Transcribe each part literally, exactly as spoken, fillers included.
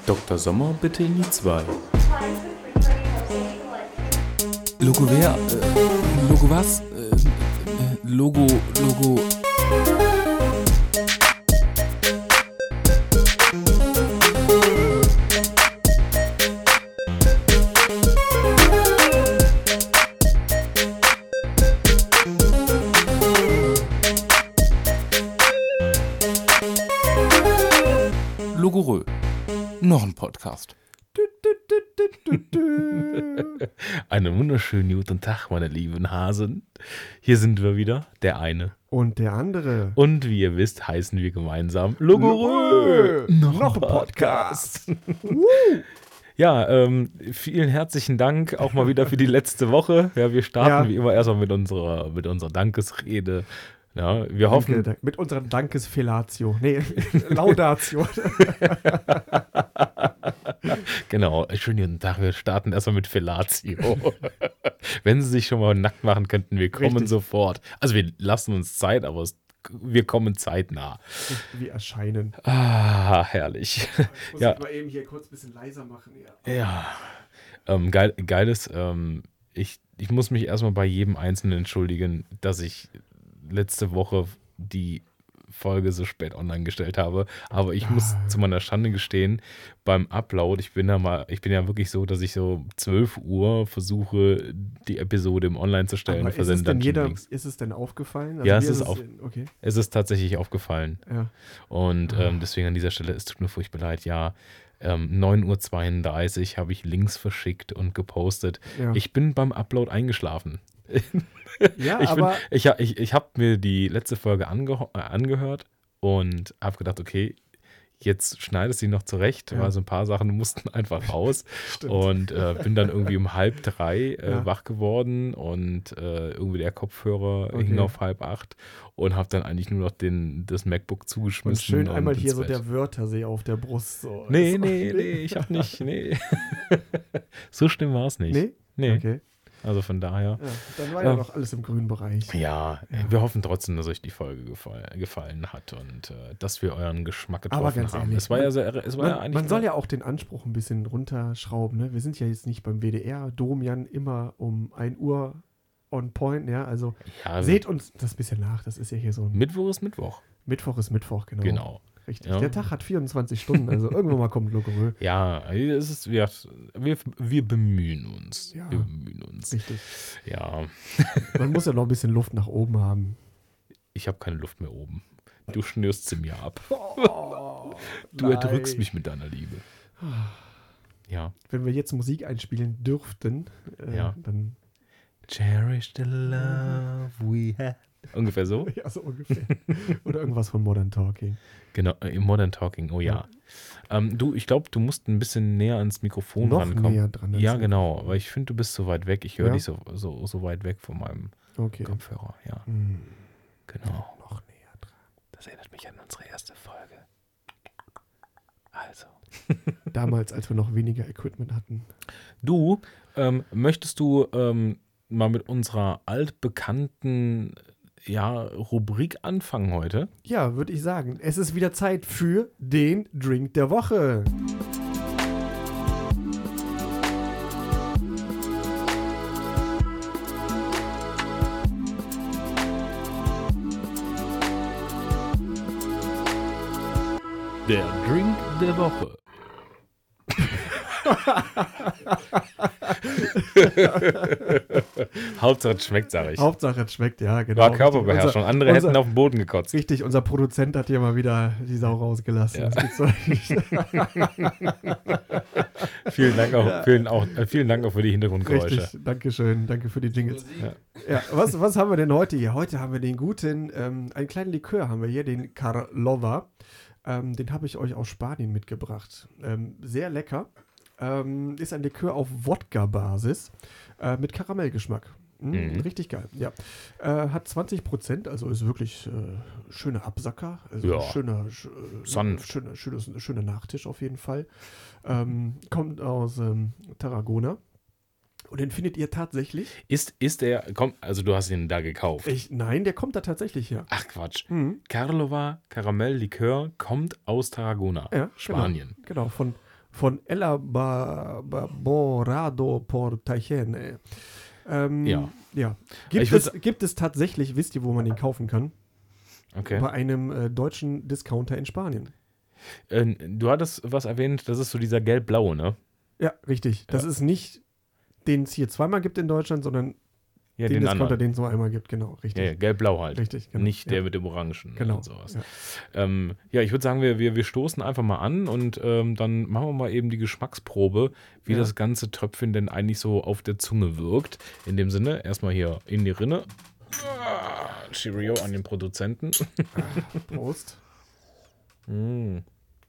Doktor Sommer, bitte in die zwei. Logo wer? Äh, Logo was? Äh, äh, Logo, Logo. Logorö. Noch ein Podcast. Einen wunderschönen guten Tag, meine lieben Hasen. Hier sind wir wieder, der eine. Und der andere. Und wie ihr wisst, heißen wir gemeinsam Logorö. Noch, noch ein Podcast. Ja, ähm, vielen herzlichen Dank auch mal wieder für die letzte Woche. Ja, wir starten Ja. wie immer erstmal mit unserer, mit unserer Dankesrede. Ja, wir hoffen. Danke, danke. Mit unserer Dankesfellatio. Nee, Laudatio. Genau, schönen guten Tag. Wir starten erstmal mit Fellatio. Wenn Sie sich schon mal nackt machen könnten, wir kommen Richtig. sofort. Also wir lassen uns Zeit, aber es, wir kommen zeitnah. Wir erscheinen. Ah, herrlich. Muss Ja. ich mal eben hier kurz ein bisschen leiser machen. Ja. Ja, ähm, geil, geiles. Ähm, ich, ich muss mich erstmal bei jedem Einzelnen entschuldigen, dass ich letzte Woche die Folge so spät online gestellt habe. Aber ich muss Ah. zu meiner Schande gestehen, beim Upload, ich bin ja mal, ich bin ja wirklich so, dass ich so zwölf Uhr versuche, die Episode im Online zu stellen. Aber für ist es, den denn Dungeon jeder, Links. ist es denn aufgefallen? Ja, mir es ist auf- Okay, Es ist tatsächlich aufgefallen. ja. Und Ah. ähm, deswegen an dieser Stelle, es tut mir furchtbar leid, ja. Ähm, neun Uhr zweiunddreißig habe ich Links verschickt und gepostet. ja. Ich bin beim Upload eingeschlafen. ja, ich bin, aber ich, ha- ich, ich habe mir die letzte Folge ange äh, angehört und habe gedacht, okay, jetzt schneidest du sie noch zurecht, Ja. weil so ein paar Sachen mussten einfach raus. stimmt. Und äh, bin dann irgendwie um halb drei äh, Ja. wach geworden und äh, irgendwie der Kopfhörer Okay. hing auf halb acht und habe dann eigentlich nur noch den, das MacBook zugeschmissen. Und schön einmal ins hier so Bett. der Wörthersee auf der Brust. So. Nee, So. nee, nee, ich hab nicht, nee. So schlimm war es nicht. Nee? Nee, Okay. also von daher. Ja, dann war ja Ja. noch alles im grünen Bereich. Ja, Ja. wir hoffen trotzdem, dass euch die Folge gefall, gefallen hat und äh, dass wir euren Geschmack Aber getroffen ganz haben. ehrlich, es war ja sehr, es war ja Man, eigentlich man soll ja auch den Anspruch ein bisschen runterschrauben. Ne? Wir sind ja jetzt nicht beim W D R, Domian immer um ein Uhr on point. Ja? Also ja, seht uns das bisschen nach. Das ist ja hier so ein Mittwoch ist Mittwoch. Mittwoch ist Mittwoch, genau. Genau. Richtig. Ja. Der Tag hat vierundzwanzig Stunden, also irgendwann mal kommt Logorö. Ja, es ist, wir, wir, wir bemühen uns. Ja. Wir bemühen uns. Richtig. Ja, Man muss ja noch ein bisschen Luft nach oben haben. ich habe keine Luft mehr oben. Du schnürst sie mir ab. Oh, Du erdrückst mich mit deiner Liebe. Ja. Wenn wir jetzt Musik einspielen dürften, äh, Ja. dann Cherish the love we had. Ungefähr so? ja, so ungefähr. Oder irgendwas von Modern Talking. Genau, äh, im Modern Talking, oh ja. Ähm, du, ich glaube, du musst ein bisschen näher ans Mikrofon Noch rankommen. näher dran. als Ja, ich. genau, weil ich finde, du bist so weit weg. Ich höre Ja? dich so, so, so weit weg von meinem Okay. Kopfhörer. Ja, Hm, genau. noch näher dran. Das erinnert mich an unsere erste Folge. Also. Damals, als wir noch weniger Equipment hatten. Du, ähm, möchtest du ähm, mal mit unserer altbekannten ja, Rubrik anfangen heute? Ja, würde ich sagen. Es ist wieder Zeit für den Drink der Woche. Der Drink der Woche. Hauptsache es schmeckt, sag ich. Hauptsache, es schmeckt, ja, genau. War Körperbeherrschung. Unser- Andere unser- hätten auf den Boden gekotzt. Richtig, unser Produzent hat hier mal wieder die Sau rausgelassen. Ja. Das gibt's doch nicht. Vielen Dank auch, vielen, auch, äh, vielen Dank auch für die Hintergrundgeräusche. Richtig, danke schön, danke für die Jingles. Ja. Ja, was, was haben wir denn heute hier? Heute haben wir den guten, ähm, einen kleinen Likör haben wir hier, den Karlova. Ähm, den habe ich euch aus Spanien mitgebracht. Ähm, sehr lecker. Ähm, ist ein Likör auf Wodka-Basis äh, mit Karamellgeschmack. Mm, Mhm. Richtig geil, ja. Äh, hat zwanzig Prozent, also ist wirklich äh, schöner Absacker. Also Ja. schöner, sch, äh, Sanft. schöner, schönes, schöner Nachtisch auf jeden Fall. Ähm, kommt aus ähm, Tarragona. Und den findet ihr tatsächlich. Ist, ist der, komm, also du hast ihn da gekauft. Ich, nein, der kommt da tatsächlich her. Ach Quatsch. Mhm. Karlova Karamell Likör kommt aus Tarragona, Ja, Spanien. Genau, genau von, von Elaborado por Tachene. Ähm, Ja. ja. Gibt, Ich würd es, sa- gibt es tatsächlich, wisst ihr, wo man den kaufen kann? Okay. Bei einem äh, deutschen Discounter in Spanien. Äh, du hattest was erwähnt, das ist so dieser gelb-blaue, ne? Ja, richtig. Das Ja. ist nicht, den es hier zweimal gibt in Deutschland, sondern Ja, den, den Discounter, anderen. den es nur einmal gibt. Genau, richtig. Ja, ja, gelb-blau halt. Richtig, genau. Nicht der ja. mit dem Orangen Genau. und sowas. Ja. Ähm, ja, ich würde sagen, wir, wir, wir stoßen einfach mal an und ähm, dann machen wir mal eben die Geschmacksprobe, wie Ja. das ganze Tröpfchen denn eigentlich so auf der Zunge wirkt. In dem Sinne, erstmal hier in die Rinne. Ah, Cheerio an den Produzenten. Prost. Mm.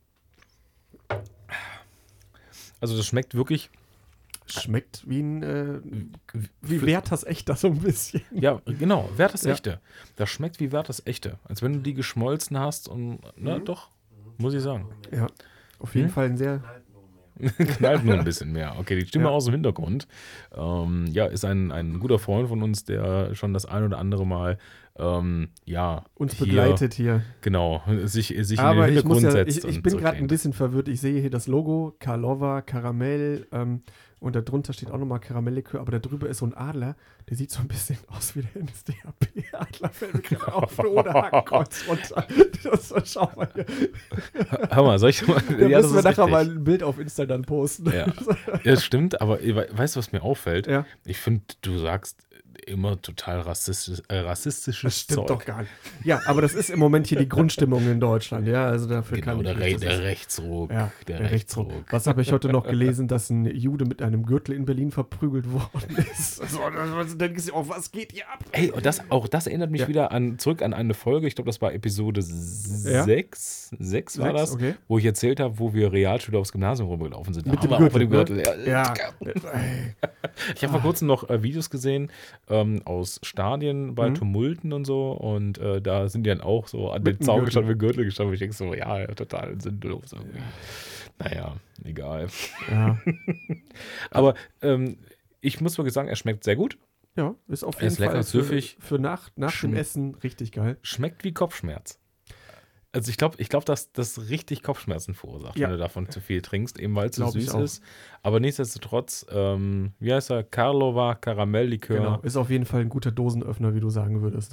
Also das schmeckt wirklich, Schmeckt wie ein, äh, wie Werthers Echter so ein bisschen. ja, genau, Werthers Ja. Echte. Das schmeckt wie Werthers Echte. Als wenn du die geschmolzen hast und, ne, doch, muss ich sagen. Ja, auf jeden Hm? Fall ein sehr, Knallt nur ein bisschen mehr. Okay, die Stimme Ja. aus dem Hintergrund. Ähm, ja, ist ein, ein guter Freund von uns, der schon das ein oder andere Mal ähm, ja, uns hier, begleitet hier. Genau, sich, sich Aber in den ich, muss Hintergrund ja, setzt. ich, ich und bin gerade ein zurücklehnt. bisschen verwirrt. Ich sehe hier das Logo, Karlova, Karamell, ähm, und darunter steht auch nochmal Karamelllikör, aber da drüber ist so ein Adler, der sieht so ein bisschen aus wie der N S D A P-Adler, fällt mir gerade auf, ohne Hakenkreuz runter. Das, das, schau mal hier. Hör mal, soll ich mal. Da ja, das müssen wir ist nachher richtig. mal ein Bild auf Insta dann posten. Ja, das stimmt, aber we- weißt du, was mir auffällt? Ja. Ich finde, du sagst immer total rassistisch, äh, rassistisches Das stimmt Zeug. doch gar nicht. Ja, aber das ist im Moment hier die Grundstimmung in Deutschland, ja, also dafür Genau, kann der, ich Re nichts. Das der ist- Rechtsruck. Ja, der, der Rechtsruck. Rechtsruck. Was habe ich heute noch gelesen, dass ein Jude mit einem Gürtel in Berlin verprügelt worden ist? Also, dann denkst du auch, was geht hier ab? Ey, und das, auch das erinnert mich Ja. wieder an, zurück an eine Folge, ich glaube, das war Episode sechs, sechs war Sechs, das, okay. wo ich erzählt habe, wo wir Realschüler aufs Gymnasium rumgelaufen sind. Da Mit haben dem wir auch mit dem Gürtel, Gürtel. ne? Ja. Ja. Ey. Ich habe vor kurzem noch äh, Videos gesehen ähm, aus Stadien bei Mhm. Tumulten und so und äh, da sind die dann auch so an Mit den dem Zaun Gürtel. gestanden, mit Gürtel gestanden, wo ich denke so, ja, ja, total sinnlos irgendwie. Naja, egal. Ja. Aber ähm, ich muss wirklich sagen, er schmeckt sehr gut. ja, ist auf Er jeden ist lecker, Fall für, süffig. für nach, nach dem Schm- Essen richtig geil. Schmeckt wie Kopfschmerz. Also ich glaube, ich glaub, dass das richtig Kopfschmerzen verursacht, Ja. wenn du davon zu viel trinkst, eben weil es so Glaub ich süß auch. ist. Aber nichtsdestotrotz, ähm, wie heißt er? Karlova Karamelllikör. Genau, ist auf jeden Fall ein guter Dosenöffner, wie du sagen würdest.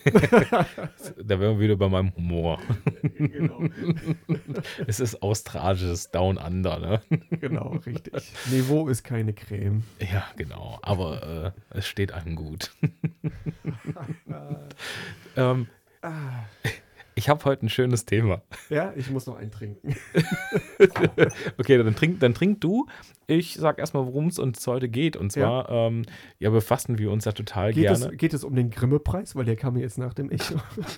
Da wären wir wieder bei meinem Humor. genau, Es ist australisches Down Under, ne? genau, richtig. Niveau ist keine Creme. Ja, genau. Aber äh, es steht einem gut. ähm, Ah. ich habe heute ein schönes Thema. Ja, ich muss noch einen trinken. Okay, dann trink, dann trink du. Ich sag erstmal, worum es uns heute geht. Und zwar, ja, ähm, ja befassen wir uns ja total Geht gerne. es, geht es um den Grimme-Preis? Weil der kam mir jetzt nach dem Echo.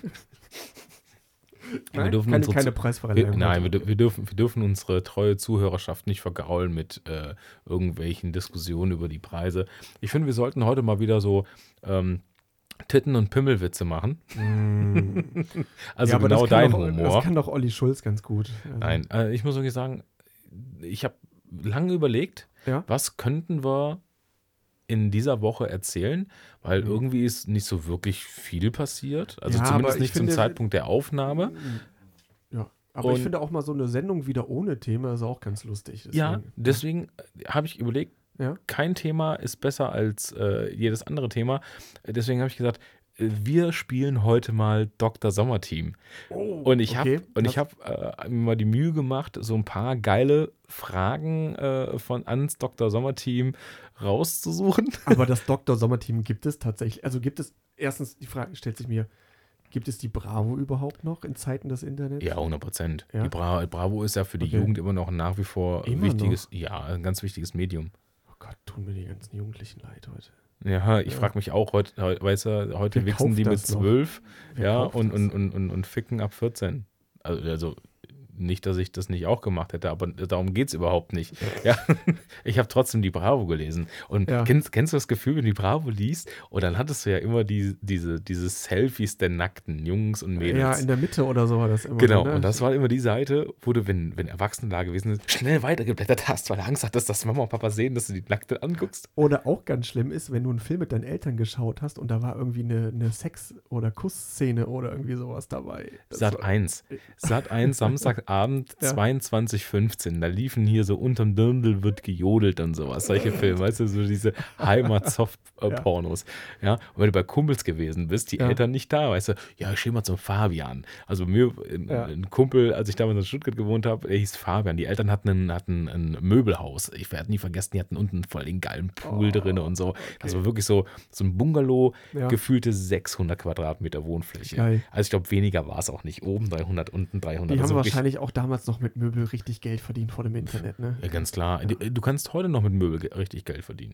Wir Nein, dürfen keine, unsere keine Zu- Preisverleihung. Wir, nein, wir, heute. dür- wir, dürfen, wir dürfen unsere treue Zuhörerschaft nicht vergraulen mit äh, irgendwelchen Diskussionen über die Preise. Ich finde, wir sollten heute mal wieder so ähm, Titten- und Pimmelwitze machen. Mm. Also Ja, aber genau das kann dein doch, Humor. Das kann doch Olli Schulz ganz gut. Also, Nein, äh, ich muss wirklich sagen, ich habe lange überlegt, Ja. was könnten wir in dieser Woche erzählen, weil Mhm. irgendwie ist nicht so wirklich viel passiert. Also Ja, zumindest aber ich nicht finde- zum Zeitpunkt der Aufnahme. Ja, aber Und- ich finde auch mal so eine Sendung wieder ohne Thema ist auch ganz lustig. Ja, Deswegen- deswegen äh, habe ich überlegt, Ja. kein Thema ist besser als äh, jedes andere Thema. Äh, Deswegen habe ich gesagt, äh, wir spielen heute mal Doktor Sommerteam. Oh, Und ich habe okay. und ich Das- habe äh, mir mal die Mühe gemacht, so ein paar geile Fragen äh, von ans Doktor Sommerteam rauszusuchen. Aber das Doktor Sommerteam gibt es tatsächlich. Also gibt es, erstens, die Frage stellt sich mir, gibt es die Bravo überhaupt noch in Zeiten des Internets? Ja, hundert Prozent. Ja? Die Bra Bravo ist ja für die Okay. Jugend immer noch nach wie vor ein Immer wichtiges, ja, ein ganz wichtiges Medium. Oh Gott, tun mir die ganzen Jugendlichen leid heute. Ja, ich Ja. frage mich auch, heute, heu- weißt du, heute Wer wichsen kauft die mit das noch? zwölf, Wer ja, kauft und, das? und, und, und, und ficken ab vierzehn. Also, also nicht, dass ich das nicht auch gemacht hätte, aber darum geht es überhaupt nicht. Ja, ich habe trotzdem die Bravo gelesen. Und Ja. kennst, kennst du das Gefühl, wenn du die Bravo liest? Und dann hattest du ja immer die, diese, diese Selfies der nackten Jungs und Mädels. Ja, in der Mitte oder so war das immer. Genau, ne? und das war immer die Seite, wo du, wenn, wenn Erwachsene da gewesen sind, schnell weitergeblättert hast, weil du Angst hattest, dass Mama und Papa sehen, dass du die Nackte anguckst. Oder auch ganz schlimm ist, wenn du einen Film mit deinen Eltern geschaut hast und da war irgendwie eine, eine Sex- oder Kussszene oder irgendwie sowas dabei. Das Sat war- eins. Sat eins, Samstagabend Samstagabend, Ja. zweiundzwanzig Uhr fünfzehn, da liefen hier so unterm Dirndl wird gejodelt und sowas, solche Filme, weißt du, so diese Heimat-Soft-Pornos. Ja. Und wenn du bei Kumpels gewesen bist, die Ja. Eltern nicht da, weißt du, ja, ich gehe mal zum Fabian. Also mir, ein, Ja. ein Kumpel, als ich damals in Stuttgart gewohnt habe, der hieß Fabian. Die Eltern hatten ein, hatten ein Möbelhaus. Ich werde nie vergessen, die hatten unten voll den geilen Pool Oh, drin und so. okay. Das war wirklich so, so ein Bungalow, Ja. gefühlte sechshundert Quadratmeter Wohnfläche. Geil. Also ich glaube, weniger war es auch nicht. Oben dreihundert, unten dreihundert. Die Also haben wirklich- wahrscheinlich auch damals noch mit Möbel richtig Geld verdient vor dem Internet, ne? Ja, ganz klar. Du, du kannst heute noch mit Möbel ge- richtig Geld verdienen.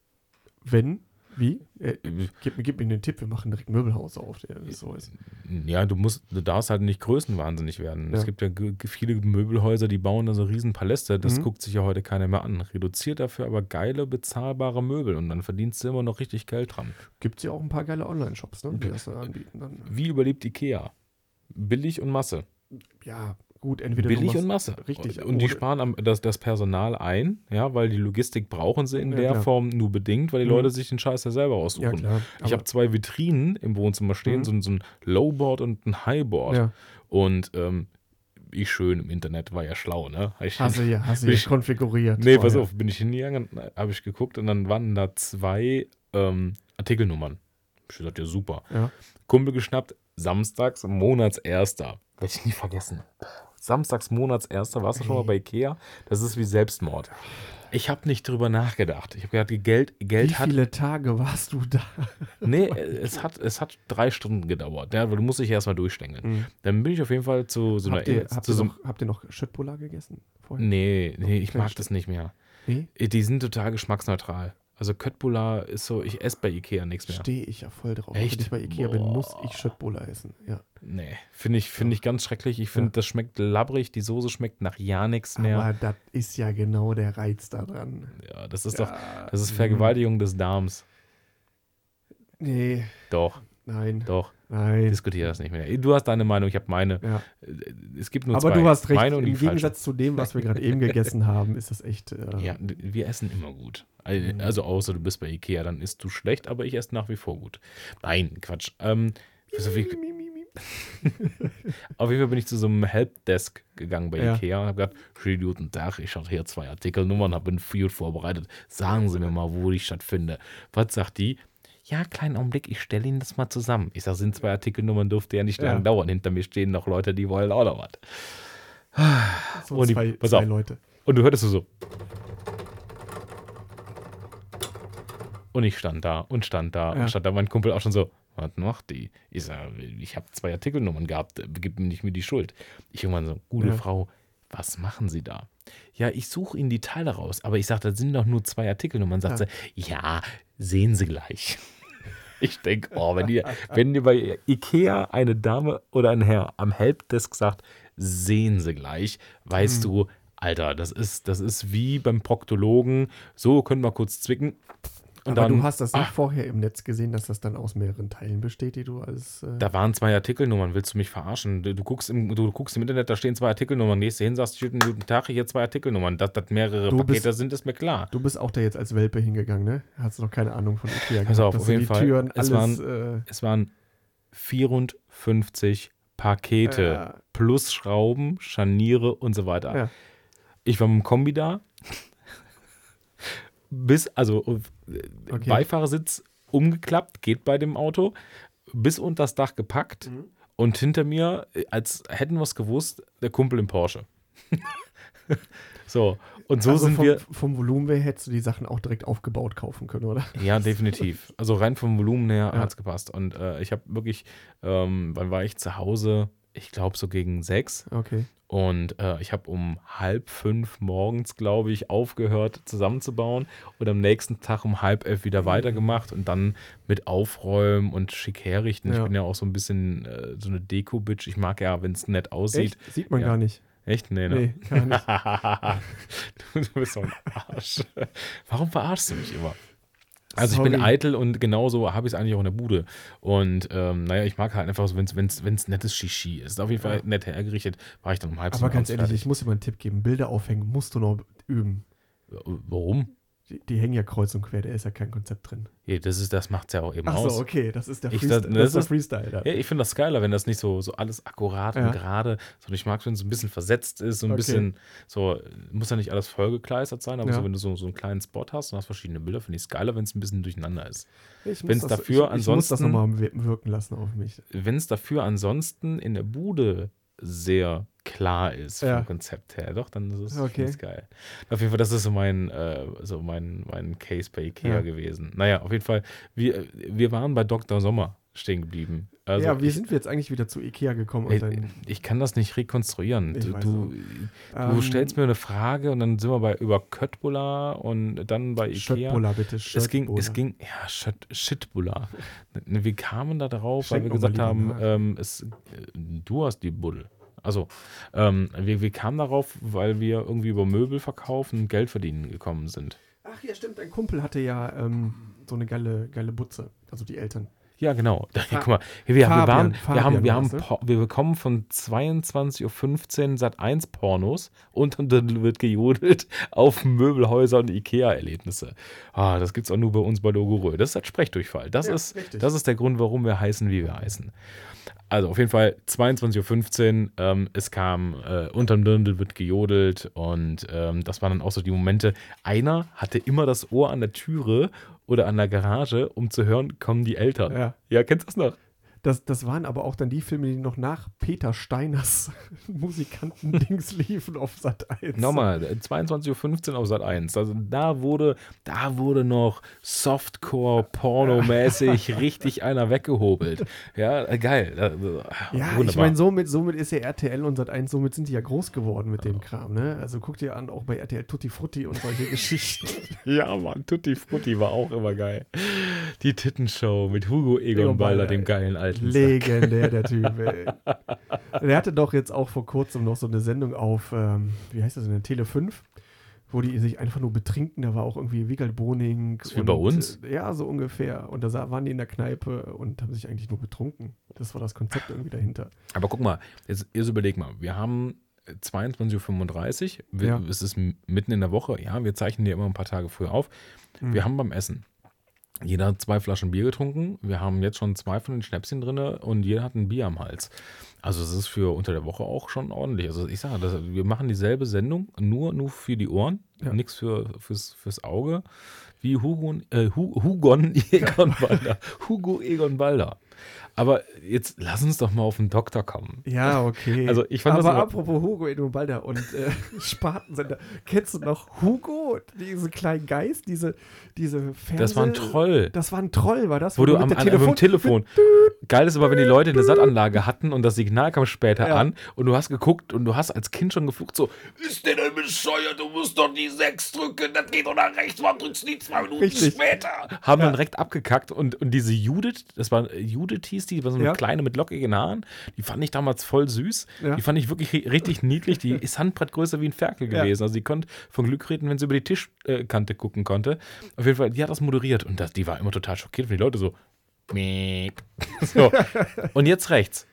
Wenn? Wie? Äh, gib, mir- gib mir einen Tipp, wir machen direkt ein Möbelhaus auf, der das so ist. Ja, du musst, du darfst halt nicht größenwahnsinnig werden. Ja. Es gibt ja ge- ge- viele Möbelhäuser, die bauen da so riesen Paläste. Das Mhm. guckt sich ja heute keiner mehr an. Reduziert dafür aber geile, bezahlbare Möbel und dann verdienst du immer noch richtig Geld dran. Gibt es ja auch ein paar geile Online-Shops, ne? Die das dann anbieten. Dann, Wie überlebt Ikea? Billig und Masse. ja, gut, entweder du Billig machst- und Masse. Richtig. Und die oder- sparen am, das, das Personal ein, ja, weil die Logistik brauchen sie in Ja, der klar. Form nur bedingt, weil die Mhm. Leute sich den Scheiß ja selber Ja, aussuchen. klar. Ich aber- habe zwei Vitrinen im Wohnzimmer stehen, Mhm. so, ein- so ein Lowboard und ein Highboard. ja. Und ähm, ich schön im Internet, war ja schlau, ne? Hab Ich, Hast du ja, hast du Ich- ja konfiguriert. nee, pass vorher. auf, bin ich hingegangen, habe ich geguckt und dann waren da zwei ähm, Artikelnummern. Ich gesagt, ja super. Ja. Kumpel geschnappt, samstags, Monatserster. Werde ich nie vergessen. Samstags, Monatserster, warst du schon mal bei Ikea? Das ist wie Selbstmord. Ich habe nicht drüber nachgedacht. Ich habe gedacht, Geld, Geld Wie hat. viele Tage warst du da? Nee, es hat, es hat drei Stunden gedauert. Ja, weil du musst dich erstmal durchstängeln. Mhm. Dann bin ich auf jeden Fall zu so einer. habt, ihr, zu habt, ihr so, noch, habt ihr noch Schöttbullar gegessen vorher? nee, nee, ich Kleine mag das nicht mehr. Nee? Die sind total geschmacksneutral. Also Köttbullar ist so, ich esse bei Ikea nichts mehr. Stehe ich ja voll drauf. Echt? Wenn ich bei Ikea bin, muss Boah. ich Schöttbullar essen. Ja. Nee, finde ich, find ich ganz schrecklich. Ich finde, Ja. das schmeckt labbrig, die Soße schmeckt nach ja nichts mehr. Aber das ist ja genau der Reiz daran. Ja, das ist ja. doch, das ist Vergewaltigung des Darms. Nee, Doch, nein, doch, nein. diskutiere das nicht mehr. Du hast deine Meinung, ich habe meine. Ja. Es gibt nur Aber zwei. du hast recht, Meine und im die falsche. Gegensatz zu dem, was wir gerade eben gegessen haben, ist das echt. Äh, Ja, wir essen immer gut. Mhm. Also außer du bist bei Ikea, dann isst du schlecht, aber ich esse nach wie vor gut. Nein, Quatsch. Ähm, so wie, mi, mi, mi. auf jeden Fall bin ich zu so einem Helpdesk gegangen bei Ja. Ikea und habe gesagt, schönen guten Tag, ich habe hier zwei Artikelnummern, habe ein viel vorbereitet. Sagen Sie mir mal, wo ich stattfinde. Was sagt die? Ja, kleinen Augenblick, ich stelle Ihnen das mal zusammen. Ich sage, sind zwei Artikelnummern, dürfte ja nicht Ja. lange dauern. Hinter mir stehen noch Leute, die wollen auch noch was. So Und die- zwei, pass zwei auf. Leute. Und du hörtest so. Und ich stand da und stand da Ja. und stand da. Mein Kumpel auch schon so, was macht die? Ich sag, ich habe zwei Artikelnummern gehabt, gib mir nicht mir die Schuld. Ich irgendwann so, gute Ja. Frau, was machen Sie da? Ja, ich suche Ihnen die Teile raus, aber ich sage, das sind doch nur zwei Artikelnummern. Sagt Ja. sie, ja, sehen Sie gleich. Ich denke, oh, wenn dir, wenn dir bei Ikea eine Dame oder ein Herr am Helpdesk sagt, sehen Sie gleich, weißt Mhm. du, Alter, das ist, das ist wie beim Proktologen, so können wir kurz zwicken. Und Aber dann, du hast das nicht ach, vorher im Netz gesehen, dass das dann aus mehreren Teilen besteht, die du als. Äh, da waren zwei Artikelnummern, willst du mich verarschen? Du, du, guckst im, du, du guckst im Internet, da stehen zwei Artikelnummern, gehst du hin, sagst, guten Tag, hier zwei Artikelnummern. Dass das mehrere Du Pakete bist- sind, ist mir klar. du bist auch da jetzt als Welpe hingegangen, ne? Hast du noch keine Ahnung von Ikea Pass auf, dass auf du jeden die Fall. Türen, Es alles. äh, Es waren vierundfünfzig Pakete Ja. plus Schrauben, Scharniere und so weiter. Ja. Ich war mit dem Kombi da. Bis, also äh, Okay. Beifahrersitz umgeklappt, geht bei dem Auto, bis unter das Dach gepackt Mhm. und hinter mir, äh, als hätten wir es gewusst, der Kumpel im Porsche. So, und so also sind vom, wir. Vom Volumen her hättest du die Sachen auch direkt aufgebaut kaufen können, oder? Ja, definitiv. Also rein vom Volumen her Ja. hat es gepasst. Und äh, ich habe wirklich, ähm, wann war ich zu Hause? Ich glaube so gegen sechs. Okay. Und äh, ich habe um halb fünf morgens, glaube ich, aufgehört zusammenzubauen und am nächsten Tag um halb elf wieder weitergemacht und dann mit Aufräumen und schick herrichten. Ich Ja. bin ja auch so ein bisschen äh, so eine Deko-Bitch. Ich mag ja, wenn es nett aussieht. Echt? Sieht man Ja. gar nicht. Echt? Nee, ne? Nee, gar nicht. du, du bist so ein Arsch. Warum verarschst du mich immer? Also ich bin Sorry. eitel und genauso habe ich es eigentlich auch in der Bude. Und ähm, naja, ich mag halt einfach so, wenn es nettes Shishi ist. Auf jeden Fall Ja. nett hergerichtet, war ich dann um halb Aber sieben ganz abends ehrlich, fertig. ich muss dir mal einen Tipp geben. Bilder aufhängen musst du noch üben. Warum? Die, die hängen ja kreuz und quer, da ist ja kein Konzept drin. Ja, das ist, das macht's ja auch eben Ach aus. so, okay, das ist der Ich Freestyle. sag, Das, das ist der ist- Freestyle. Ja. Ja, ich finde das geiler, wenn das nicht so, so alles akkurat Ja. und gerade, sondern ich mag, wenn es so ein bisschen versetzt ist, so ein Okay. bisschen, so, muss ja nicht alles vollgekleistert sein, aber Ja. so, wenn du so, so einen kleinen Spot hast und hast verschiedene Bilder, finde ich es geiler, wenn es ein bisschen durcheinander ist. Ich muss Wenn's das- dafür ich, ich muss das ansonsten- nochmal wirken lassen auf mich. Wenn es dafür ansonsten in der Bude sehr klar ist vom Ja. Konzept her, doch, dann ist es Okay. finde ich's geil. Auf jeden Fall, das ist so mein, äh, so mein, mein Case bei Ikea Ja. gewesen. Naja, auf jeden Fall, wir, wir waren bei Doktor Sommer stehen geblieben. Also ja, wie ich, sind wir jetzt eigentlich wieder zu Ikea gekommen? Und Ey, dann, ich kann das nicht rekonstruieren. Ich Du, weiß du, du ähm, stellst mir eine Frage und dann sind wir bei über Köttbullar und dann bei Ikea. Schöttbuller, bitte. Es ging, Schöttbuller. es ging, ja, Shit, Shitbullar. Wir kamen da drauf, Schenk weil wir noch mal gesagt lieber haben, nach. ähm, es, äh, du hast die Buddel. Also, ähm, wir, wir kamen darauf, weil wir irgendwie über Möbel verkaufen und Geld verdienen gekommen sind. Ach ja, stimmt. Dein Kumpel hatte ja ähm, so eine geile, geile Butze. Also die Eltern. Ja, genau. Ja, Fa- guck mal, wir, wir, Fabian, waren, wir Fabian haben, wir, haben war's, ne? Por- wir bekommen von zweiundzwanzig Uhr fünfzehn Sat eins Pornos und dann wird gejodelt auf Möbelhäuser und Ikea-Erlebnisse. Ah, das gibt's auch nur bei uns bei Logorö. Das ist halt Sprechdurchfall. Das, Ja, ist, richtig. das ist der Grund, warum wir heißen, wie wir heißen. Also auf jeden Fall zweiundzwanzig Uhr fünfzehn, ähm, es kam, äh, unterm Dirndl wird gejodelt und ähm, das waren dann auch so die Momente. Einer hatte immer das Ohr an der Türe oder an der Garage, um zu hören, kommen die Eltern. Ja. Ja, kennst du das noch? Das, das waren aber auch dann die Filme, die noch nach Peter Steiners Musikanten-Dings liefen auf Sat eins. Nochmal, äh, zweiundzwanzig Uhr fünfzehn auf Sat eins. Also da wurde, da wurde noch Softcore-Porno-mäßig richtig einer weggehobelt. Ja, äh, geil. Äh, Ja, wunderbar. ich meine, somit, somit ist ja R T L und Sat eins, somit sind die ja groß geworden mit dem Kram, ne? Also guck dir an, auch bei R T L Tutti Frutti und solche Geschichten. Ja, Mann, Tutti Frutti war auch immer geil. Die Tittenshow mit Hugo Egon Egon Balder, Balder, dem ey. geilen alten Sack. Legendär, der Typ, ey. Der hatte doch jetzt auch vor kurzem noch so eine Sendung auf, ähm, wie heißt das denn, Tele fünf, wo die sich einfach nur betrinken. Da war auch irgendwie Wiegald Boning. Das ist wie bei uns? Äh, ja, so ungefähr. Und da sa- waren die in der Kneipe und haben sich eigentlich nur betrunken. Das war das Konzept irgendwie dahinter. Aber guck mal, jetzt, jetzt überleg mal, wir haben zweiundzwanzig Uhr fünfunddreißig, wir, Ja. es ist m- mitten in der Woche, ja, wir zeichnen ja immer ein paar Tage früher auf. Mhm. Wir haben beim Essen, jeder hat zwei Flaschen Bier getrunken, wir haben jetzt schon zwei von den Schnäpschen drin und jeder hat ein Bier am Hals. Also es ist für unter der Woche auch schon ordentlich. Also ich sage, das, wir machen dieselbe Sendung, nur, nur für die Ohren, Ja. nichts für, fürs, fürs Auge, wie Hugo, äh, Hu, Hugon Egon Balder. Hugo Egon Balder. Aber jetzt lass uns doch mal auf den Doktor kommen. Ja, okay. Also ich fand Aber das immer- apropos Hugo Egon Balder und äh, Spartensender. Kennst du noch Hugo, diesen kleinen Geist, diese, diese Fernseh... Das war ein Troll. Das war ein Troll, war das? Wo du mit am, der an, am Telefon. Geil ist aber, wenn die Leute eine Sattanlage hatten und das Signal kam später Ja. an und du hast geguckt und du hast als Kind schon geflucht so, ist der denn bescheuert? Du musst doch die sechs drücken, das geht doch nach rechts, warum drückst du die zwei Minuten Richtig. später? Haben dann direkt abgekackt und, und diese Judith, das war Judith hieß die, war so eine Ja. kleine mit lockigen Haaren, die fand ich damals voll süß. Ja. Die fand ich wirklich ri- richtig niedlich. Die ist Handbrettgrößer wie ein Ferkel Ja. gewesen. Also die konnte von Glück reden, wenn sie über die Tischkante gucken konnte. Auf jeden Fall, die hat das moderiert und das, die war immer total schockiert, wenn die Leute so Miep. So. Und jetzt rechts.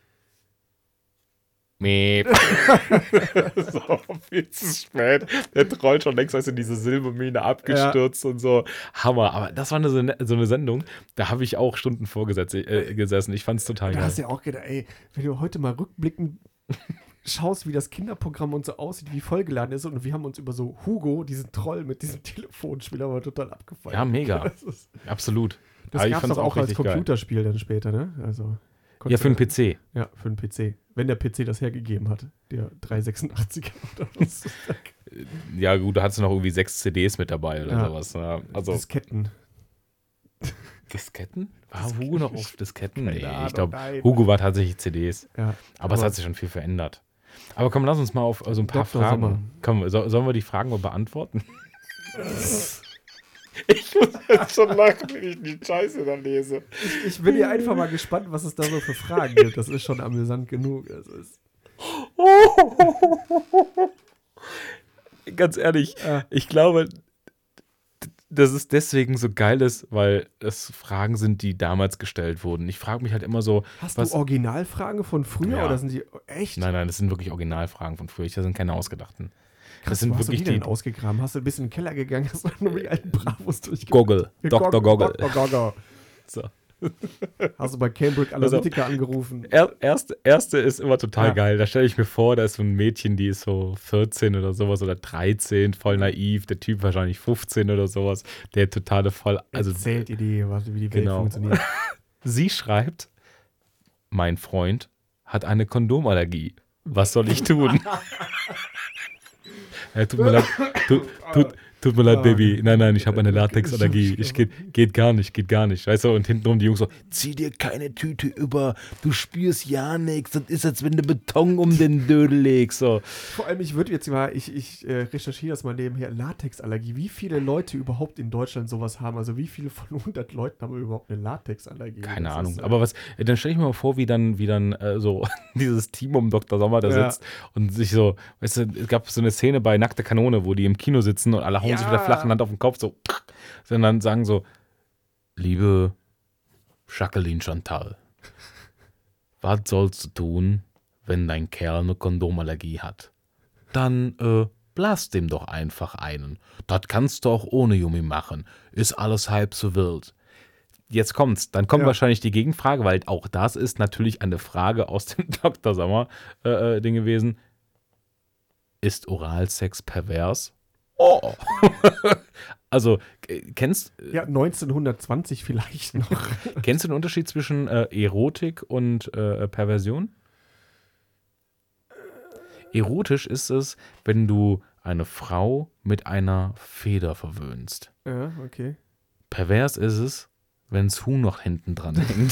Miep. So, viel zu spät. Der Troll schon längst in diese Silbermine abgestürzt und so. Hammer. Aber das war eine, so eine- so eine Sendung, da habe ich auch Stunden vorgesetzt, äh, gesessen. Ich fand es total Da geil. hast du ja auch gedacht, ey, wenn du heute mal rückblickend schaust, wie das Kinderprogramm und so aussieht, wie vollgeladen ist und wir haben uns über so Hugo, diesen Troll mit diesem Telefonspiel, aber total abgefallen. Ja, mega. Das, ist, Absolut. das Aber ich gab es fand's doch auch als richtig geil. Computerspiel dann später, ne? Also, Ja, für den P C. Ja, für den P C. Wenn der P C das hergegeben hat. Der dreihundertsechsundachtziger oder was. Ja, gut, da hattest du noch irgendwie sechs C Ds mit dabei oder Ja. sowas. Ne? Also, Disketten. Disketten? War Hugo noch auf Disketten? Nee, Keine Ahnung, ich glaube, nein. Hugo war tatsächlich C Ds. Ja. Aber, es hat sich schon viel verändert. Aber komm, lass uns mal auf so ein paar Doktor Fragen. Sommer. Komm, so, sollen wir die Fragen mal beantworten? Ich muss jetzt schon lachen, wenn ich die Scheiße da lese. Ich bin ja einfach mal gespannt, was es da so für Fragen gibt. Das ist schon amüsant genug. Das ist, Ganz ehrlich, Ja. ich glaube, d- dass es deswegen so geil ist, weil es Fragen sind, die damals gestellt wurden. Ich frage mich halt immer so, hast was. du Originalfragen von früher Ja. oder sind die echt? Nein, nein, das sind wirklich Originalfragen von früher. Das sind keine ausgedachten. Krass, Das sind wo hast du wirklich die denn die ausgegraben? Hast du ein bisschen in den Keller gegangen, hast du nur die alten Bravos durchgeguckt? Goggle, Doktor Goggle. Doktor Goggle. So. Hast du bei Cambridge Analytica angerufen? Er, erste, erste ist immer total Ja. geil. Da stelle ich mir vor, da ist so ein Mädchen, die ist so vierzehn oder sowas oder dreizehn, voll naiv. Der Typ wahrscheinlich fünfzehn oder sowas. Der totale voll. Also, Erzählt ihr die, was, wie die Welt Genau. funktioniert. sie schreibt: Mein Freund hat eine Kondomallergie. Was soll ich tun? Ja, tut mir leid, tut, tut, tut mir leid, Baby. Nein, nein, ich habe eine Latexallergie. Ich geht, geht gar nicht, geht gar nicht. Weißt du, und hintenrum die Jungs so: Zieh dir keine Tüte über, du spürst ja nichts. Das ist, als wenn du Beton um den Dödel legst. So. Vor allem, ich würde jetzt mal, ich, ich äh, recherchiere das mal nebenher, Latexallergie. Wie viele Leute überhaupt in Deutschland sowas haben? Also wie viele von hundert Leuten haben überhaupt eine Latexallergie? Keine Das Ahnung. ist, äh, Aber was, dann stelle ich mir mal vor, wie dann, wie dann äh, so dieses Team um Doktor Sommer da Ja. sitzt und sich so, weißt du, es gab so eine Szene bei Nackte Kanone, wo die im Kino sitzen und alle hauen Ja. sich mit der flachen Hand auf den Kopf, so, sondern sagen so: Liebe Jacqueline Chantal, was sollst du tun, wenn dein Kerl eine Kondomallergie hat? Dann, äh, blass dem doch einfach einen. Das kannst du auch ohne Jummi machen. Ist alles halb so wild. Jetzt kommt's. Dann kommt Ja. wahrscheinlich die Gegenfrage, weil auch das ist natürlich eine Frage aus dem Doktor Sommer-Ding gewesen. Ist Oralsex pervers? Oh. Also, äh, kennst, Ja, neunzehnhundertzwanzig vielleicht noch. kennst du den Unterschied zwischen äh, Erotik und äh, Perversion? Erotisch ist es, wenn du eine Frau mit einer Feder verwöhnst. Ja, okay. Pervers ist es, wenn das Huhn noch hinten dran hängt.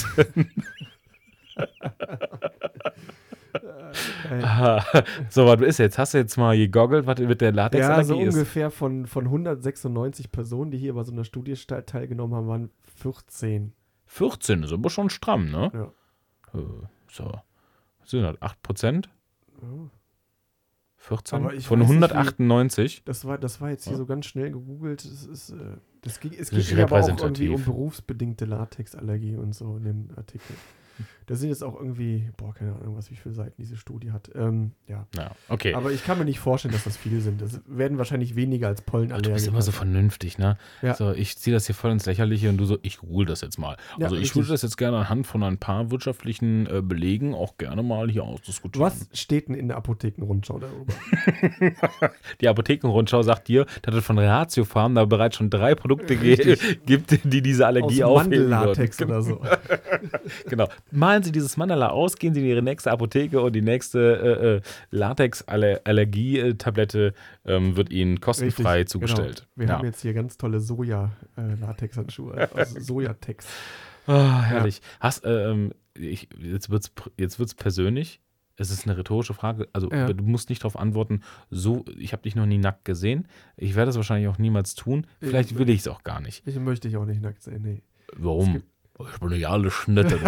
Äh, Ah, so, was ist jetzt? Hast du jetzt mal gegoggelt, was mit der ja, Latexallergie so ist? ungefähr von, von hundertsechsundneunzig Personen, die hier bei so einer Studie sta- teilgenommen haben, waren vierzehn. vierzehn ist aber schon stramm, ne? Ja. Äh, So. Was sind das? acht Prozent? Ja. vierzehn? Aber ich Von weiß nicht, wie- hundertachtundneunzig? Das war, das war jetzt hier Ja. so ganz schnell gegoogelt. Das ist, äh, das ging, es Das ist geht mir aber auch irgendwie repräsentativ. um berufsbedingte Latexallergie und so in dem Artikel. Da sind jetzt auch irgendwie, boah, keine Ahnung, was, wie viele Seiten diese Studie hat. Ähm, ja. Ja, okay. Aber ich kann mir nicht vorstellen, dass das viele sind. Das werden wahrscheinlich weniger als Ach, du Pollenallergiker. bist immer so vernünftig, ne? Ja. So, ich ziehe das hier voll ins Lächerliche und du so, ich google das jetzt mal. Ja, Also ich richtig. würde das jetzt gerne anhand von ein paar wirtschaftlichen äh, Belegen auch gerne mal hier ausdiskutieren. Was steht denn in der Apothekenrundschau darüber? Die Apothekenrundschau sagt dir, dass es von Ratio Farm da bereits schon drei Produkte ge gibt, die diese Allergie Aus aufheben Mandellatex würden. oder so. Genau. Malen Sie dieses Mandala aus, gehen Sie in Ihre nächste Apotheke und die nächste äh, äh, Latex-Allergie-Tablette ähm, wird Ihnen kostenfrei Richtig, zugestellt. Genau. Wir Ja. haben jetzt hier ganz tolle Soja-Latex-Handschuhe aus Sojatex. Ah, herrlich. Hast, ähm, ich, jetzt wird es jetzt wird's persönlich. Es ist eine rhetorische Frage. Also Ja. du musst nicht darauf antworten, so, ich habe dich noch nie nackt gesehen. Ich werde es wahrscheinlich auch niemals tun. Vielleicht Ich- will ich es auch gar nicht. Ich möchte dich auch nicht nackt sehen, nee. Es Warum? gibt- Ich bin ja alle Schnitte.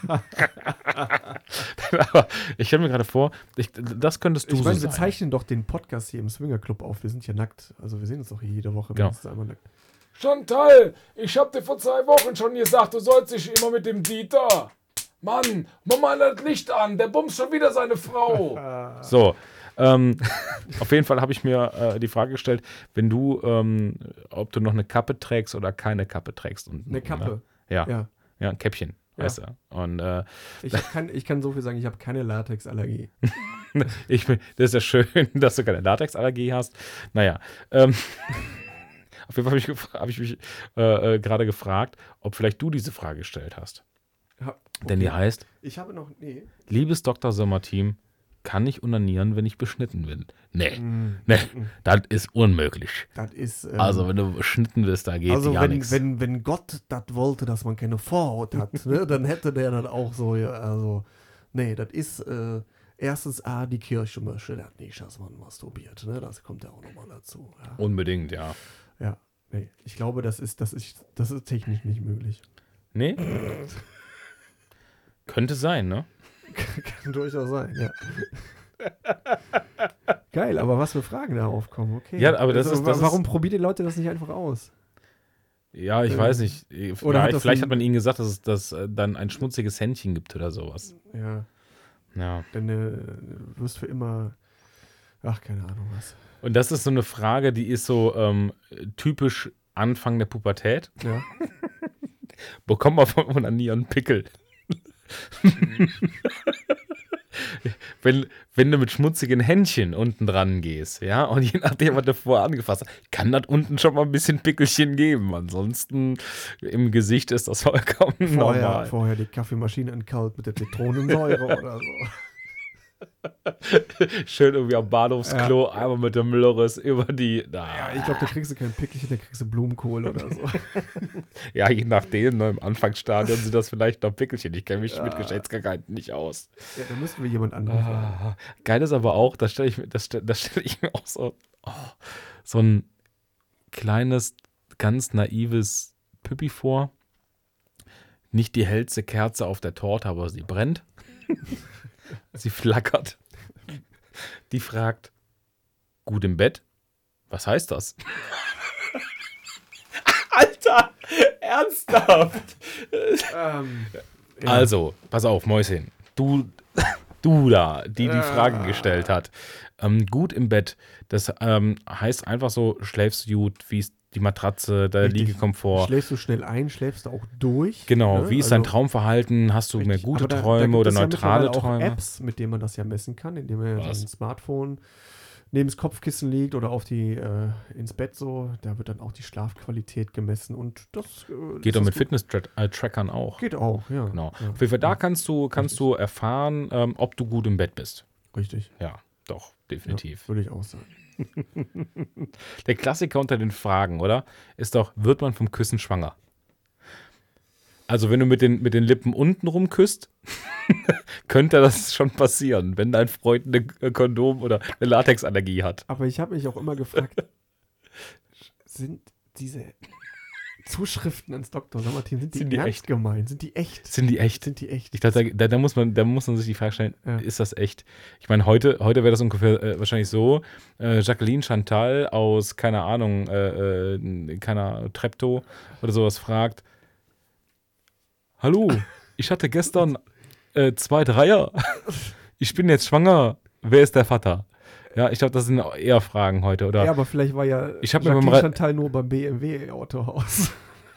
Aber ich stelle mir gerade vor, ich, das könntest du Ich meine, so wir sein. zeichnen doch den Podcast hier im Swingerclub auf. Wir sind ja nackt. Also wir sehen uns doch hier jede Woche. Genau. mindestens einmal nackt. Chantal, ich hab dir vor zwei Wochen schon gesagt, du sollst dich immer mit dem Dieter. Mann, mach mal das Licht an, der bumst schon wieder seine Frau. So, ähm, auf jeden Fall habe ich mir äh, die Frage gestellt, wenn du, ähm, ob du noch eine Kappe trägst oder keine Kappe trägst. Und, Eine Kappe. Ja, ja, Ja. ein Käppchen, Ja. weißt du. Und äh, Ich kann, ich kann so viel sagen, ich habe keine Latexallergie. ich, bin- das ist ja schön, dass du keine Latexallergie hast. Naja, ähm, auf jeden Fall habe ich, gefra- hab ich mich äh, äh, gerade gefragt, ob vielleicht du diese Frage gestellt hast. Ja, Denn die okay. heißt, Ich habe noch, nee. liebes Doktor Sommer-Team, kann ich onanieren, wenn ich beschnitten bin? Nee, Mm, nee, mm, das ist unmöglich. Das ist, ähm, Also, wenn du beschnitten bist, da geht also ja wenn, nichts. wenn, wenn Gott das wollte, dass man keine Vorhaut hat, ne, dann hätte der das auch so, ja, also, nee, das ist, äh, erstens, A, die Kirche möchte das nicht, dass man masturbiert, ne, das kommt ja auch nochmal dazu. Ja. Unbedingt, ja. Ja, nee, ich glaube, das ist, das ist, das ist technisch nicht möglich. Nee? Könnte sein, ne? Kann durchaus sein, ja. Geil, aber was für Fragen da aufkommen, okay. Ja, aber das also, ist- das wa- Warum ist- probieren die Leute das nicht einfach aus? Ja, ich Äh, weiß nicht. oder Ja, hat das vielleicht ein- hat man ihnen gesagt, dass es dass, äh, dann ein schmutziges Händchen gibt oder sowas. Ja, Ja. denn äh, du wirst für immer, ach, keine Ahnung was. Und das ist so eine Frage, die ist so ähm, typisch Anfang der Pubertät. Ja. Bekommt man von Onanier einen Pickel? wenn, wenn du mit schmutzigen Händchen unten dran gehst, ja, und je nachdem, was du vorher angefasst hast, kann das unten schon mal ein bisschen Pickelchen geben. Ansonsten im Gesicht ist das vollkommen Vorher, normal. vorher die Kaffeemaschine entkalt mit der Zitronensäure oder so. Schön irgendwie am Bahnhofsklo, einmal mit dem Mülleres über die. Ja, ich glaube, da kriegst du kein Pickelchen, da kriegst du Blumenkohl oder so. Ja, je nachdem, ne, im Anfangsstadion sind das vielleicht noch Pickelchen. Ich kenne mich ja. mit Geschlechtskrankheiten nicht aus. Ja, da müssten wir jemand anderen fragen. Ah, geil ist aber auch, da stelle ich, mir- das stell, das stell ich mir auch so, oh, so ein kleines, ganz naives Püppi vor. Nicht die hellste Kerze auf der Torte, aber sie brennt. Sie flackert. Die fragt, gut im Bett? Was heißt das? Alter, ernsthaft? Ähm, ja. Also, pass auf, Mäuschen. Du, du da, die die Ja. Fragen gestellt hat. Ähm, gut im Bett, das ähm, heißt einfach so, schläfst du gut, wie ist die Matratze, der Richtig. Liegekomfort. Schläfst du schnell ein, schläfst du auch durch. Genau, ne? wie ist dein Also, Traumverhalten? Hast du mehr richtig. gute Aber da, Träume da gibt oder es ja neutrale mittlerweile auch Träume? Apps, mit denen man das ja messen kann, indem man Was? sein Smartphone neben das Kopfkissen liegt oder auf die äh, ins Bett so. Da wird dann auch die Schlafqualität gemessen und das äh, Geht das doch mit ist gut. Fitness-Trackern auch. Geht auch, ja. Genau. Ja. Auf jeden Fall, da kannst du, kannst Richtig. du erfahren, ähm, ob du gut im Bett bist. Richtig. Ja, doch, Ja, definitiv. würde ich auch sagen. Der Klassiker unter den Fragen, oder? Ist doch, wird man vom Küssen schwanger? Also, wenn du mit den, mit den Lippen unten rum küsst, könnte das schon passieren, wenn dein Freund eine Kondom- oder eine Latexallergie hat. Aber ich habe mich auch immer gefragt, sind diese Zuschriften ans Doktor Sommerteam, sind die, Sind die ernst echt? gemeint? Sind die echt? Sind die echt? Sind die echt? Ich dachte, da, da, muss man, da muss man sich die Frage stellen, Ja. ist das echt? Ich meine, heute, heute wäre das ungefähr äh, wahrscheinlich so, äh, Jacqueline Chantal aus, keine Ahnung, äh, äh, keiner Treptow oder sowas fragt, hallo, ich hatte gestern äh, zwei Dreier, ich bin jetzt schwanger, wer ist der Vater? Ja, ich glaube, das sind eher Fragen heute, oder? Ja, aber vielleicht war ja Ich hab mir Jacqueline beim Re- Chantal nur beim B M W-Autohaus.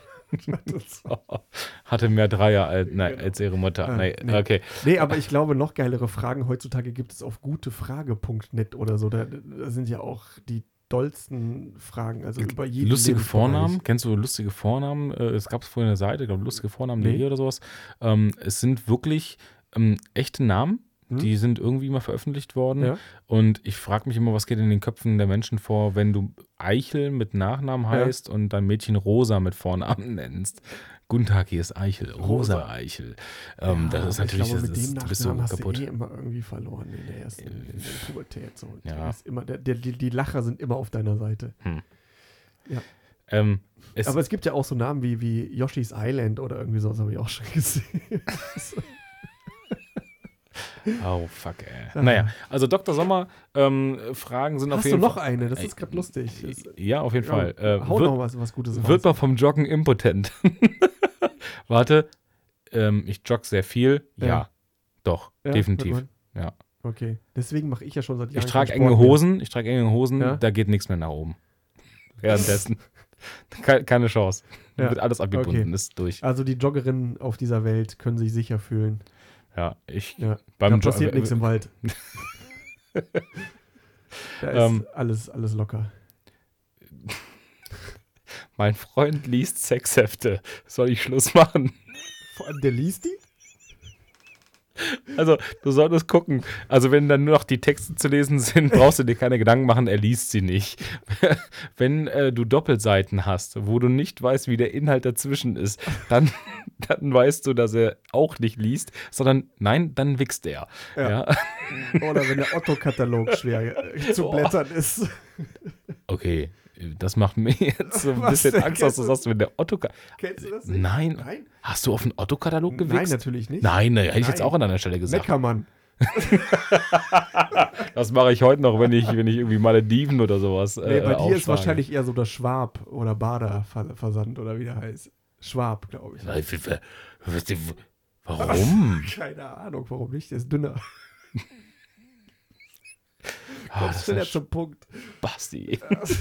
Hatte mehr Dreier als, nein, Genau. als ihre Mutter. Äh, nee, nee. Okay. Nee, aber ich glaube, noch geilere Fragen heutzutage gibt es auf gutefrage punkt net oder so. Da, da sind ja auch die dollsten Fragen. Also über jeden Lustige Lebensbereich. Vornamen, kennst du lustige Vornamen? Äh, es gab es vorhin eine Seite, ich glaube lustige Vornamen Nee. oder sowas. Ähm, es sind wirklich ähm, echte Namen, Hm? die sind irgendwie mal veröffentlicht worden. Ja. Und ich frage mich immer, was geht in den Köpfen der Menschen vor, wenn du Eichel mit Nachnamen Ja. heißt und dein Mädchen Rosa mit Vornamen nennst. Guten Tag, hier ist Eichel, Rosa, Rosa. Eichel. Ähm, Ja, das ist aber natürlich, ich glaube, das mit ist, dem du bist so Nachnamen hast kaputt. du eh immer irgendwie verloren in der ersten in der Pubertät. So. Ja. Der ist immer, der, der, die, die Lacher sind immer auf deiner Seite. Ähm, es, Aber es gibt ja auch so Namen wie, wie Yoshi's Island oder irgendwie sowas, habe ich auch schon gesehen. oh, fuck, ey. Naja, also Doktor Sommer, ähm, Fragen sind auf Hast du jeden noch Fall. eine? Das ist gerade lustig. Das, Ja, auf jeden ja, Fall. Äh, hau wird, noch was, was Gutes Wird man raus. vom Joggen impotent? Warte, ähm, ich jogge sehr viel. Ja, Ja. doch, Ja, definitiv. wird Ja. Okay, deswegen mache ich ja schon seit Jahren Ich trage keinen enge Sport mehr. Hosen, ich trage enge Hosen, Ja. da geht nichts mehr nach oben. Währenddessen. Ke- Keine Chance. Ja. Wird alles abgebunden, Okay. ist durch. Also die Joggerinnen auf dieser Welt können sich sicher fühlen. Ja, ich Ja. beim Da Jo- passiert äh, nichts im Wald. Da ist Ähm. alles, alles locker. Mein Freund liest Sexhefte. Soll ich Schluss machen? Vor allem, der liest die? Also, du solltest gucken. Also, wenn dann nur noch die Texte zu lesen sind, brauchst du dir keine Gedanken machen, er liest sie nicht. Wenn äh, du Doppelseiten hast, wo du nicht weißt, wie der Inhalt dazwischen ist, dann, dann weißt du, dass er auch nicht liest, sondern nein, dann wichst er. Ja. Ja. Oder wenn der Otto-Katalog schwer äh, zu Oh. blättern ist. Okay, das macht mir jetzt so ein Was bisschen denn? Angst, was du Kennst du- sagst, wenn der Otto. Kennst du das nicht? Nein. Nein? Hast du auf den Otto-Katalog Nein, gewichst? natürlich nicht. Nein, ne, hätte ich jetzt Nein. auch an deiner Stelle gesagt. Neckermann. Das mache ich heute noch, wenn ich, wenn ich irgendwie Malediven oder sowas. Äh, Nee, bei dir ist aufschlage. wahrscheinlich eher so der Schwab oder Bader-Versand oder wie der heißt. Schwab, glaube ich. Warum? Keine Ahnung, warum nicht? Der ist dünner. Ah, Komm das schneller ist zum Punkt. Basti.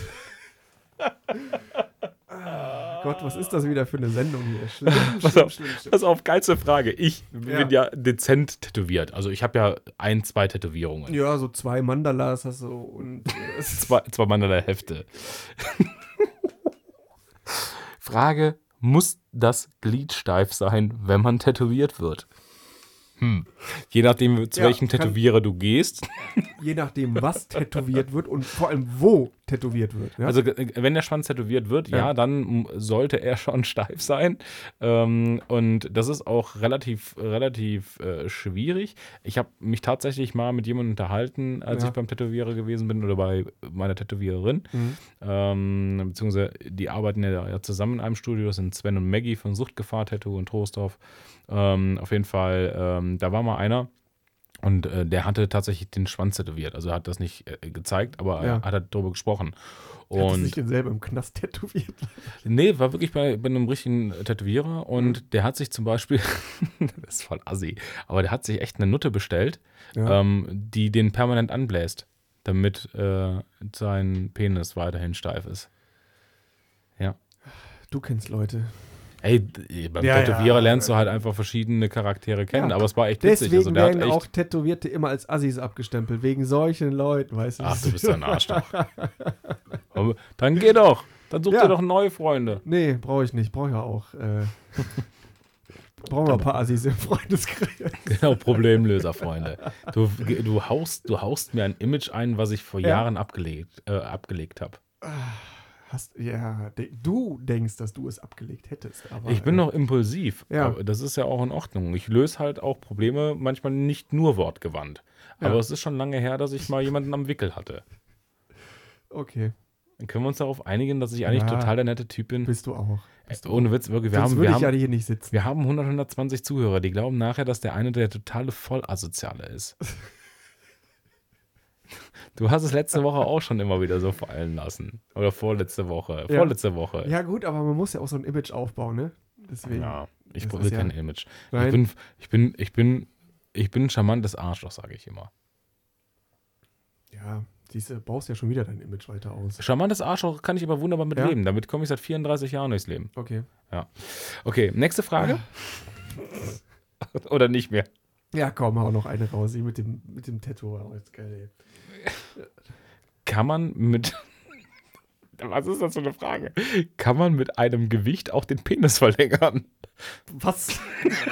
Gott, was ist das wieder für eine Sendung hier? Schlimm, Pass schlimm, auf, schlimm, schlimm. pass auf, geilste Frage. Ich Ja. bin ja dezent tätowiert. Also ich habe ja ein, zwei Tätowierungen. Ja, so zwei Mandalas hast du und äh, Zwei, zwei Mann an der Hefte. Frage, muss das Glied steif sein, wenn man tätowiert wird? Hm. Je nachdem, zu Ja, welchem kann- Tätowierer du gehst. je nachdem, was tätowiert wird und vor allem wo tätowiert wird. Ja? Also äh, wenn der Schwanz tätowiert wird, ja, Ja. dann m- sollte er schon steif sein. Ähm, und das ist auch relativ, relativ äh, schwierig. Ich habe mich tatsächlich mal mit jemandem unterhalten, als Ja. ich beim Tätowierer gewesen bin oder bei meiner Tätowiererin. Mhm. Ähm, beziehungsweise die arbeiten ja, ja zusammen in einem Studio. Das sind Sven und Maggie von Suchtgefahr Tattoo in Troisdorf. Ähm, auf jeden Fall, ähm, da war mal einer. Und äh, der hatte tatsächlich den Schwanz tätowiert. Also er hat das nicht äh, gezeigt, aber Ja. er hat halt darüber gesprochen. Hat er Und sich denn selber im Knast tätowiert? nee, war wirklich bei, bei einem richtigen Tätowierer. Und Mhm. der hat sich zum Beispiel, das ist voll assi, aber der hat sich echt eine Nutte bestellt, Ja. ähm, die den permanent anbläst, damit äh, sein Penis weiterhin steif ist. Ja. Du kennst Leute. Ey, d- beim Ja, Tätowierer ja. lernst du halt einfach verschiedene Charaktere kennen, Ja. aber es war echt witzig. Deswegen Also der hat werden auch echt. Tätowierte immer als Assis abgestempelt, wegen solchen Leuten, weißt du? Ach, du bist ein Arschloch. Aber dann geh doch. Dann such Ja. dir doch neue Freunde. Nee, brauche ich nicht. Brauche ja auch. Äh, brauchen wir ein paar Assis im Freundeskreis. Genau, Problemlöser, Freunde. Du, du, haust, du haust mir ein Image ein, was ich vor Ja. Jahren abgelegt, äh, abgelegt habe. Hast, ja, de- du denkst, dass du es abgelegt hättest. Aber, Ich bin äh, noch impulsiv. Ja. Aber das ist ja auch in Ordnung. Ich löse halt auch Probleme manchmal nicht nur wortgewandt. Aber Ja. es ist schon lange her, dass ich mal jemanden am Wickel hatte. Okay, Dann können wir uns darauf einigen, dass ich eigentlich Ja. total der nette Typ bin. bist du auch. Äh, Ohne Witz, wirklich. Wir Sonst haben, würde wir, ich ja haben, hier nicht sitzen. wir haben hundert, hundertzwanzig Zuhörer, die glauben nachher, dass der eine der totale Vollasoziale ist. Du hast es letzte Woche auch schon immer wieder so fallen lassen. Oder vorletzte Woche. Ja. Vorletzte Woche. Ja, gut, aber man muss ja auch so ein Image aufbauen, ne? Deswegen. Ja, ich Das will ist ja- kein Image. Ich Nein. bin, ich bin, ich bin, ich bin ein charmantes Arschloch, sage ich immer. Ja, siehst du, baust ja schon wieder dein Image weiter aus. Charmantes Arschloch kann ich aber wunderbar mit Ja. leben. Damit komme ich seit vierunddreißig Jahren durchs Leben. Okay. Okay, nächste Frage. Oder nicht mehr. Ja, komm, hau noch eine raus. Ich mit dem, mit dem Tattoo. Oh, ist geil, ey. Kann man mit. Was ist das für eine Frage? Kann man mit einem Gewicht auch den Penis verlängern? Was?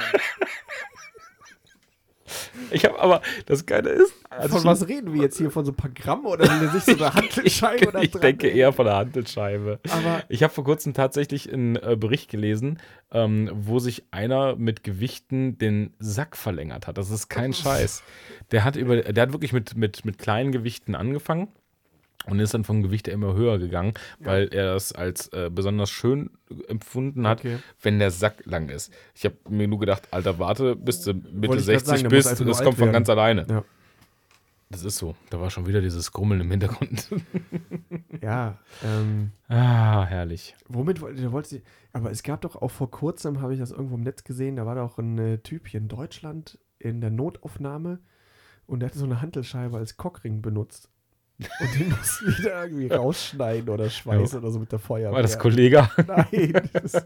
Ich habe aber, das Geile ist. als Von ich- was reden wir jetzt hier? Von so ein paar Gramm oder will er sich so eine Hantelscheibe oder Ich dran denke hängen? eher von der Hantelscheibe. Aber Ich habe vor kurzem tatsächlich einen äh, Bericht gelesen, ähm, wo sich einer mit Gewichten den Sack verlängert hat. Das ist kein Scheiß. Der hat, über, der hat wirklich mit, mit, mit kleinen Gewichten angefangen und ist dann vom Gewicht her immer höher gegangen, weil er das als äh, besonders schön empfunden hat, Okay. wenn der Sack lang ist. Ich habe mir nur gedacht, Alter, warte, bis du Mitte ich grad sechzig sagen, der muss bist, einfach nur das alt kommt von werden. ganz alleine. Ja. Das ist so. Da war schon wieder dieses Grummeln im Hintergrund. ja, ähm, Ah, herrlich. womit wollte du wolltest, aber es gab doch auch vor kurzem, habe ich das irgendwo im Netz gesehen, da war doch ein äh, Typ hier in Deutschland in der Notaufnahme und der hatte so eine Hantelscheibe als Cockring benutzt. Und den mussten die da irgendwie rausschneiden oder schweißen oder so mit der Feuerwehr. War das Kollege? Nein. Das,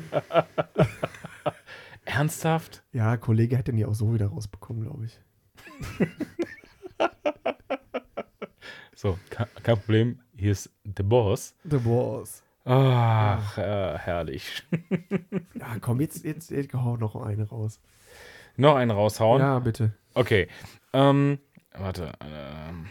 Ernsthaft? ja, Kollege hätte den ja auch so wieder rausbekommen, glaube ich. So, kein, kein Problem. Hier ist der Boss. The Boss. Ach, äh, herrlich. Ja, komm, jetzt, jetzt, jetzt hau noch eine raus. Noch einen raushauen? Ja, bitte. Okay. Ähm, warte. Ähm.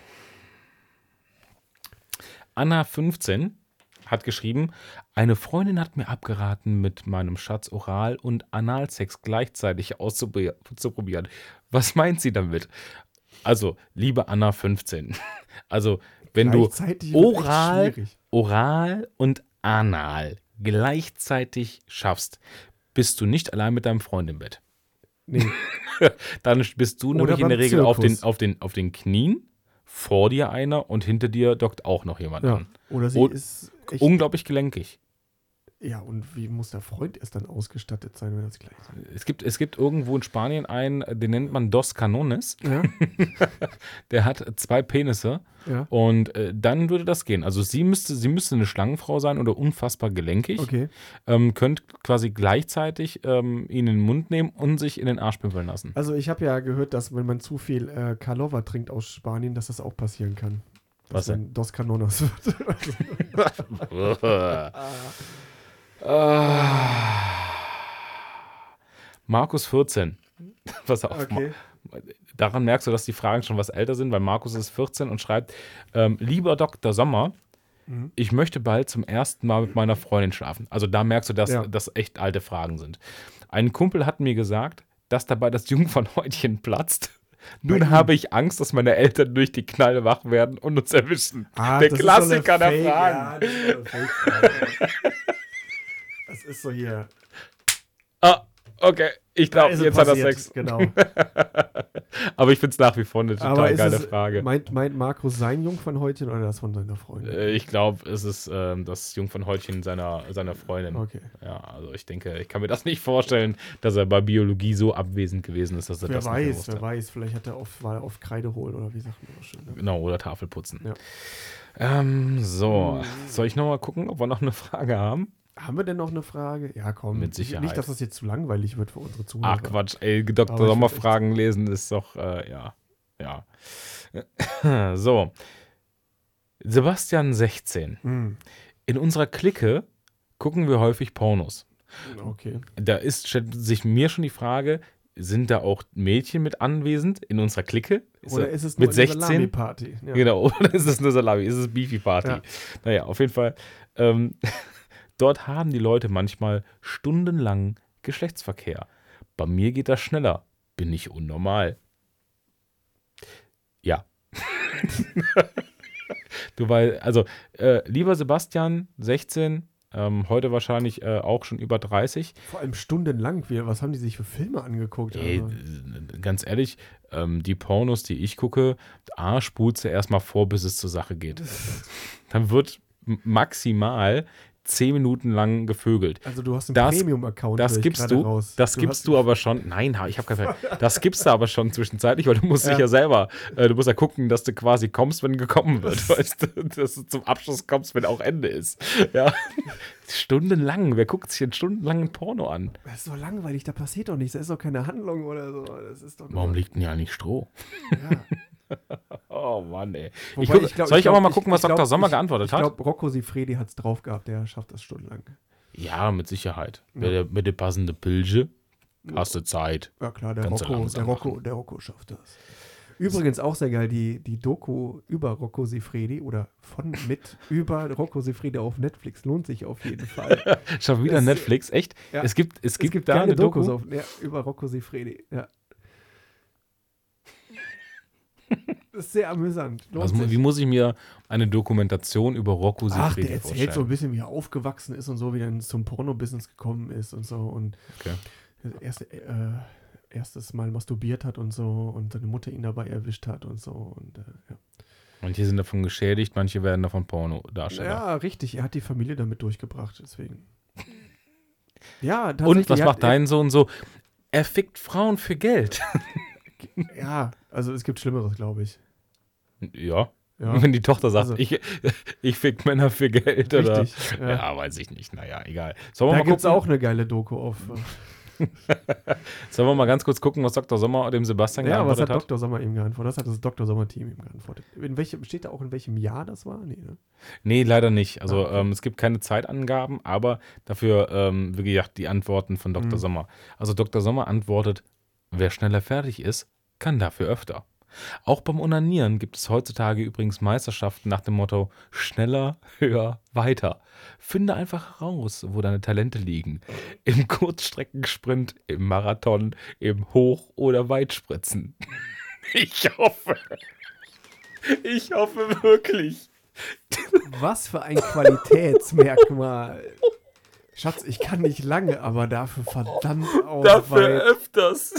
Anna fünfzehn hat geschrieben, eine Freundin hat mir abgeraten, mit meinem Schatz Oral- und Analsex gleichzeitig auszuprobieren. Was meint sie damit? Also, liebe Anna fünfzehn, also wenn du Gleichzeitig wird echt Oral, schwierig. Oral und Anal gleichzeitig schaffst, bist du nicht allein mit deinem Freund im Bett. Nee, Dann bist du Oder nämlich in beim der Regel auf den, Zirkus. auf, den, auf den Knien, vor dir einer und hinter dir dockt auch noch jemand ja. an. Oder sie Oh, ist echt, Unglaublich gelenkig. Ja, und wie muss der Freund erst dann ausgestattet sein, wenn das gleich ist? Es gibt, es gibt irgendwo in Spanien einen, den nennt man Dos Canones. Ja, Der hat zwei Penisse ja, und äh, dann würde das gehen. Also sie müsste, sie müsste eine Schlangenfrau sein oder unfassbar gelenkig. okay. Ähm, könnt quasi gleichzeitig ähm, ihn in den Mund nehmen und sich in den Arsch pimpeln lassen. Also ich habe ja gehört, dass wenn man zu viel äh, Karlova trinkt aus Spanien, dass das auch passieren kann. Was Dass denn? dann Dos Canonas wird. Ah. Markus vierzehn. Pass auf. Okay. Daran merkst du, dass die Fragen schon was älter sind, weil Markus ist vierzehn und schreibt, ähm, lieber Doktor Sommer, Mhm. ich möchte bald zum ersten Mal mit meiner Freundin schlafen. Also da merkst du, dass Ja. das echt alte Fragen sind. Ein Kumpel hat mir gesagt, dass dabei das Jungfernhäutchen platzt. Nun ihm? habe ich Angst, dass meine Eltern durch die Knall wach werden und uns erwischen. Ah, Der das Klassiker ist so eine der Fake- Fragen. Ja, das ist so eine Fake-Frage. Das ist so hier. Ah, okay. Ich Da glaube, ist es jetzt hat er passiert, Sex. Genau. Aber ich finde es nach wie vor eine Aber total ist geile es, Frage. Meint, meint Markus sein Jungfernhäutchen oder das von seiner Freundin? Äh, Ich glaube, es ist ähm, das Jungfernhäutchen seiner, seiner Freundin. Okay. Ja, also ich denke, ich kann mir das nicht vorstellen, dass er bei Biologie so abwesend gewesen ist, dass er Wer das nicht mehr weiß, wusste. wer weiß. Vielleicht hat er auf, war er auf Kreide holen oder wie sagt man das schön. Ne? Genau, oder Tafel putzen. Ja. Ähm, so, soll ich nochmal gucken, ob wir noch eine Frage haben? Haben wir denn noch eine Frage? Ja, komm. Mit Sicherheit. Nicht, dass das jetzt zu langweilig wird für unsere Zuhörer. Ach Quatsch, ey, Doktor Aber ich Sommer find's echt- Fragen lesen ist doch, äh, ja, ja. So, Sebastian sechzehn. Hm, In unserer Clique gucken wir häufig Pornos. okay. Da ist stellt sich mir schon die Frage, sind da auch Mädchen mit anwesend in unserer Clique? Oder er- ist es mit nur eine sechzehn? Salami-Party? Ja. Genau, oder ist es eine Salami? Ist es Beefy-Party? Ja. Naja, auf jeden Fall. Ähm, dort haben die Leute manchmal stundenlang Geschlechtsverkehr. Bei mir geht das schneller. Bin ich unnormal? Ja. Du weil, also, äh, lieber Sebastian, sechzehn, ähm, heute wahrscheinlich äh, auch schon über dreißig. Vor allem stundenlang. Wie, was haben die sich für Filme angeguckt? Ey, Also, äh, ganz ehrlich, ähm, die Pornos, die ich gucke, A, spulst du erstmal vor, bis es zur Sache geht. Dann wird m- maximal zehn Minuten lang gevögelt. also du hast einen Das- Premium-Account. Das höre ich gibst gerade du, raus. das du gibst hast, du aber schon. Nein, ich habe keine Zeit. Das gibst du aber schon zwischenzeitlich, weil du musst Ja. dich ja selber, äh, du musst ja gucken, dass du quasi kommst, wenn gekommen wird, weißt du, dass du zum Abschluss kommst, wenn auch Ende ist. Ja. Stundenlang, wer guckt sich einen stundenlangen Porno an? Das ist so langweilig, da passiert doch nichts. Da ist doch keine Handlung oder so. Das ist doch nur- Warum liegt denn ja nicht Stroh? Ja. Oh Mann, ey. Wobei, Ich guck, glaub- soll ich, glaub, aber mal gucken, was ich glaub, Doktor Sommer ich- geantwortet ich hat? Ich glaube, Rocco Sifredi hat es drauf gehabt. Der schafft das stundenlang. Ja, mit Sicherheit. Ja. Mit, der, mit der passenden Pilze hast du Zeit. Ja klar, der Kannst du Rocco, langsam der, Rocco, machen. der Rocco schafft das. Übrigens auch sehr geil, die, die Doku über Rocco Sifredi oder von mit über Rocco Sifredi auf Netflix lohnt sich auf jeden Fall. Schon wieder Es- Netflix, echt? Ja. Es gibt, es gibt, es gibt da geile eine Doku. Dokus auf, ja, über Rocco Sifredi. Ja. Das ist sehr amüsant. Lohnt Also, sich. wie muss ich mir eine Dokumentation über Rocco Ach, Siffredi der erzählt vorstellen? so ein bisschen, wie er aufgewachsen ist und so, wie er dann zum Porno-Business gekommen ist und so und Okay. das erste, äh, erstes Mal masturbiert hat und so und seine Mutter ihn dabei erwischt hat und so und äh, ja. Manche sind davon geschädigt, manche werden davon Porno-Darsteller. Ja, richtig. Er hat die Familie damit durchgebracht, deswegen. Ja, Und tatsächlich, was er macht hat- dein Sohn so? Er fickt Frauen für Geld. Ja, also es gibt Schlimmeres, glaube ich. Ja. Ja, Wenn die Tochter sagt, Also- ich, ich fick Männer für Geld, oder? richtig. Ja. Ja. weiß ich nicht. Naja, egal. Sollen wir, Da mal gibt es gucken? auch eine geile Doku auf. Sollen wir mal ganz kurz gucken, was Doktor Sommer dem Sebastian Ja, was geantwortet hat hat? Doktor Sommer ihm geantwortet? Das hat das Doktor Sommer-Team ihm geantwortet. In welchem, steht da auch, in welchem Jahr das war? Nee, ne? Nee, leider nicht. Also Ah, okay. ähm, es gibt keine Zeitangaben, aber dafür, ähm, wie gesagt, die Antworten von Doktor Mhm. Sommer. Also Doktor Sommer antwortet, wer schneller fertig ist, kann dafür öfter. Auch beim Onanieren gibt es heutzutage übrigens Meisterschaften nach dem Motto schneller, höher, weiter. Finde einfach heraus, wo deine Talente liegen. Im Kurzstreckensprint, im Marathon, im Hoch- oder Weitspritzen. Ich hoffe, ich hoffe wirklich. Was für ein Qualitätsmerkmal. Schatz, ich kann nicht lange, aber dafür verdammt auch Dafür weit. öfters.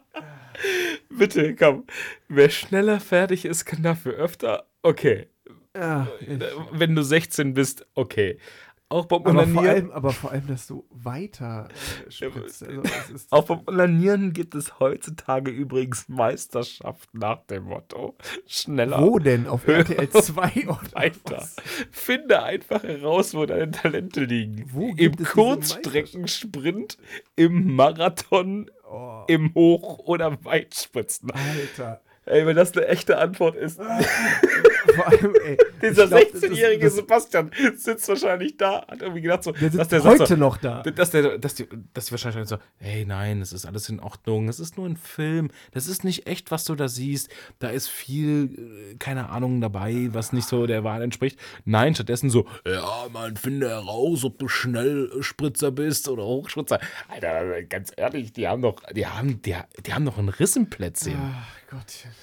Bitte, komm. Wer schneller fertig ist, kann dafür öfter. Okay. Ja, Wenn du sechzehn bist, okay. Auch beim aber, vor Onanieren, allem, aber vor allem, dass du weiter äh, spritzt. Also, es ist, auch beim Onanieren gibt es heutzutage übrigens Meisterschaften nach dem Motto: schneller, wo denn? Auf R T L zwei oder weiter. was? Finde einfach heraus, wo deine Talente liegen. Wo Im gibt es diese Kurzstreckensprint, im Marathon, Oh, im Hoch- oder Weitspritzen. Alter. Ey, wenn das eine echte Antwort ist. Vor allem, ey. Dieser ich glaub, sechzehnjährige das- das- Sebastian sitzt wahrscheinlich da, hat irgendwie gedacht so, Der dass sitzt der sagt heute so, noch da. dass der, dass die, dass die wahrscheinlich so, hey, nein, es ist alles in Ordnung, es ist nur ein Film, das ist nicht echt, was du da siehst, da ist viel, äh, keine Ahnung dabei, was nicht so der Wahrheit entspricht. Nein, stattdessen so, ja, man finde heraus, ob du Schnellspritzer bist oder Hochspritzer. Alter, ganz ehrlich, die haben doch, die haben, die, die haben doch einen Riss im Plätzchen. Ach Gottchen.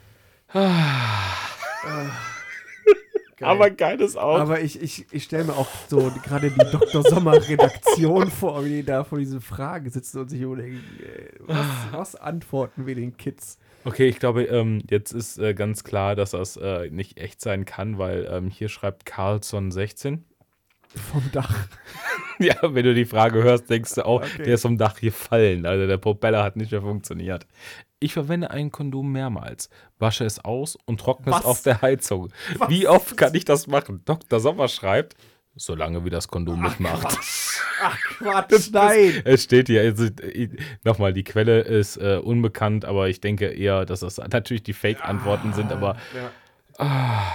Geil. Aber geiles auch. Aber ich, ich, ich stelle mir auch so gerade die Doktor Sommer-Redaktion vor, wie die da vor diesen Fragen sitzen und sich überlegen, äh, was, was antworten wir den Kids? Okay, ich glaube, ähm, jetzt ist äh, ganz klar, dass das äh, nicht echt sein kann, weil ähm, hier schreibt Carlson sechzehn. Vom Dach. Ja, wenn du die Frage hörst, denkst du auch, Okay. der ist vom Dach gefallen. Also der Propeller hat nicht mehr funktioniert. Ich verwende ein Kondom mehrmals, wasche es aus und trockne Was? es auf der Heizung. Was? Wie oft kann ich das machen? Doktor Sommer schreibt, solange wie das Kondom mitmacht. Ach Quatsch, nein. Es steht hier, also, äh, nochmal, die Quelle ist äh, unbekannt, aber ich denke eher, dass das natürlich die Fake-Antworten sind, aber Ja.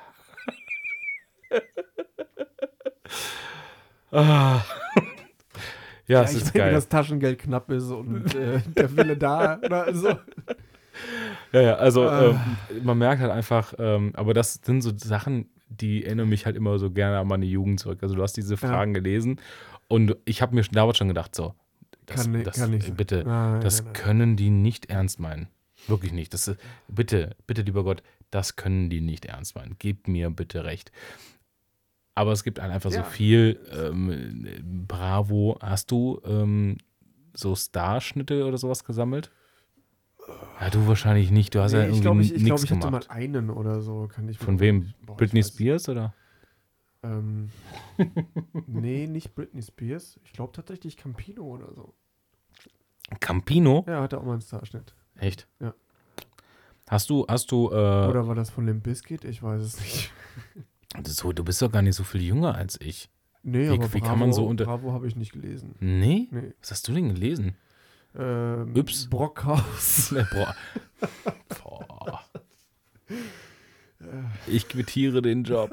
ah. Ja, Ja, es ich ist meine, wenn geil. das Taschengeld knapp ist und äh, der Wille da, oder also. Ja, ja, also Ah. ähm, man merkt halt einfach, ähm, aber das sind so Sachen, die erinnern mich halt immer so gerne an meine Jugend zurück. Also du hast diese Fragen gelesen und ich habe mir damals schon gedacht, so, das, Kann ni- das, kann nicht sein. bitte, Nein, das nein, nein. können die nicht ernst meinen. Wirklich nicht. Das ist, bitte, bitte, lieber Gott, das können die nicht ernst meinen. Gib mir bitte recht. Aber es gibt halt einfach Ja. so viel. Ähm, Bravo, hast du ähm, so Starschnitte oder sowas gesammelt? Ja, du wahrscheinlich nicht. Du hast ja Nee, irgendwie ich glaube, ich, ich, glaub, nichts ich hatte mal gemacht. einen oder so. Kann ich mir Von auch wem? nicht- boah, ich Britney weiß- Spears oder? Ähm, nee, nicht Britney Spears. Ich glaube tatsächlich Campino oder so. Campino? Ja, hatte auch mal einen Starschnitt. Echt? Ja. Hast du, hast du, äh, Oder war das von Limp Bizkit? Ich weiß es nicht. so, du bist doch gar nicht so viel jünger als ich. Nee, Wie- aber wie Bravo, kann man so unter- Bravo habe ich nicht gelesen. Nee? Nee. Was hast du denn gelesen? Ähm, Ups. Brockhaus. Ne, boah. Boah. Ich quittiere den Job.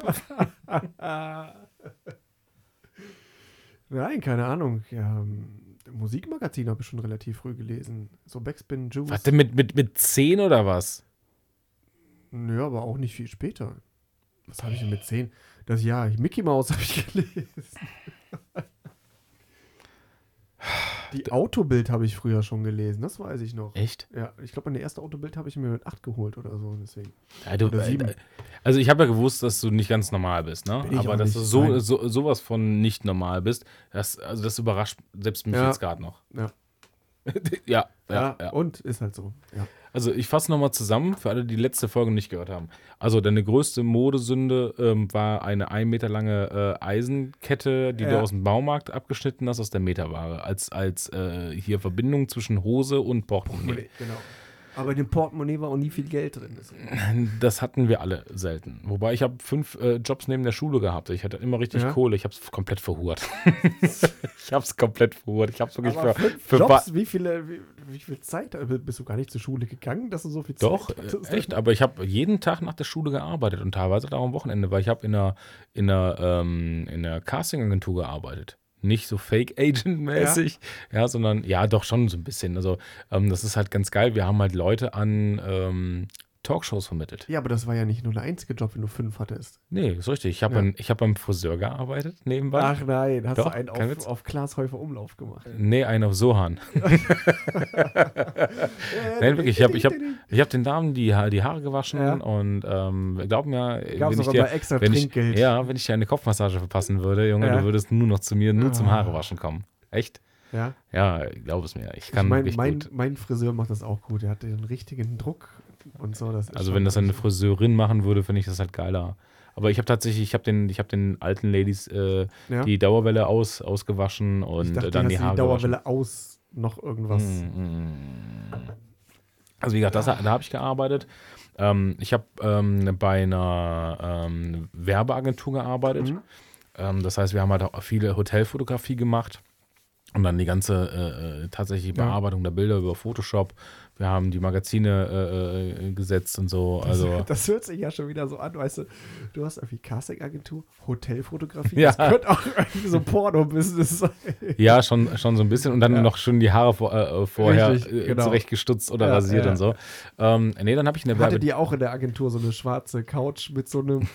Nein, keine Ahnung. Ja, ähm, Musikmagazin habe ich schon relativ früh gelesen. So Backspin Juice. Warte, mit, mit, mit zehn oder was? Nö, aber auch nicht viel später. Was habe ich denn mit zehn? Das Jahr Mickey Mouse habe ich gelesen. Die Autobild habe ich früher schon gelesen, das weiß ich noch. Echt? Ja, ich glaube, meine erste Autobild habe ich mir mit acht geholt oder so, deswegen. Ja, du, Oder sieben. äh, also ich habe ja gewusst, dass du nicht ganz normal bist, ne? Bin ich Aber auch dass nicht, du so, nein. so sowas von nicht normal bist, das, also das überrascht selbst mich Ja. jetzt gerade noch. Ja. ja, ja, Ja, ja. und ist halt so. Ja. Also ich fasse nochmal zusammen, für alle, die die letzte Folge nicht gehört haben. Also deine größte Modesünde ähm, war eine ein Meter lange äh, Eisenkette, die du Ja. aus dem Baumarkt abgeschnitten hast, aus der Meterware. Als, als äh, hier Verbindung zwischen Hose und Portemonnaie. Genau. Aber in dem Portemonnaie war auch nie viel Geld drin. Deswegen. Das hatten wir alle selten. Wobei ich habe fünf äh, Jobs neben der Schule gehabt. Ich hatte immer richtig Ja. Kohle. Ich habe es komplett verhurt. ich habe es komplett verhurt. Ich habe es wirklich Aber für, fünf für Jobs, wie viele, wie, wie viel Zeit? Bist du gar nicht zur Schule gegangen, dass du so viel Doch, Zeit hattest? äh, echt. Aber ich habe jeden Tag nach der Schule gearbeitet und teilweise auch am Wochenende, weil ich habe in einer, in einer, ähm, in einer Casting-Agentur gearbeitet. Nicht so Fake-Agent-mäßig, ja. sondern ja, doch schon so ein bisschen. Also, ähm, das ist halt ganz geil. Wir haben halt Leute an ähm, Talkshows vermittelt. Ja, aber das war ja nicht nur der einzige Job, wenn du fünf hattest. Nee, ist richtig. Ich habe Ja. ein- ich hab beim Friseur gearbeitet nebenbei. Ach nein, hast Doch, du einen kein Witz. auf, auf Klaas Häufer Umlauf gemacht. Nee, einen auf Sohan. Nein, wirklich. Ich habe ich hab, ich hab den Damen die, Ha- die Haare gewaschen Ja. und ähm, glaub mir, Gab wenn es ich, auch dir, immer extra wenn, ich, Trinkgeld. ja, wenn ich dir eine Kopfmassage verpassen würde, Junge, Ja. du würdest nur noch zu mir, nur zum Ah. Haarewaschen kommen. Echt? Ja. Ja, glaub es mir. Ich Ich kann mein, richtig mein, gut. mein Friseur macht das auch gut. Er hat den richtigen Druck und so. Das ist Also schon wenn das eine richtig. Friseurin machen würde, finde ich das halt geiler. Aber ich habe tatsächlich, ich habe den, ich habe den alten Ladies äh, Ja? die Dauerwelle aus, ausgewaschen und ich dachte, äh, dann die hast du Haare die Dauerwelle aus noch irgendwas. gewaschen. Also wie gesagt, das, da habe ich gearbeitet. Ähm, ich habe ähm, bei einer ähm, Werbeagentur gearbeitet. Mhm. Ähm, das heißt, wir haben halt auch viele Hotelfotografie gemacht und dann die ganze äh, tatsächliche Ja. Bearbeitung der Bilder über Photoshop. Wir haben die Magazine äh, gesetzt und so. Also Das, das hört sich ja schon wieder so an, weißt du, du hast irgendwie Casting-Agentur, Hotelfotografie, Ja. das könnte auch irgendwie so Porno-Business sein. ja, schon, schon so ein bisschen und dann Ja. noch schon die Haare vor, äh, vorher Richtig, äh, genau. zurechtgestutzt oder Ja, rasiert ja. und so. Ähm, nee, dann habe ich eine Werbe Hattet ihr auch in der Agentur so eine schwarze Couch mit so einem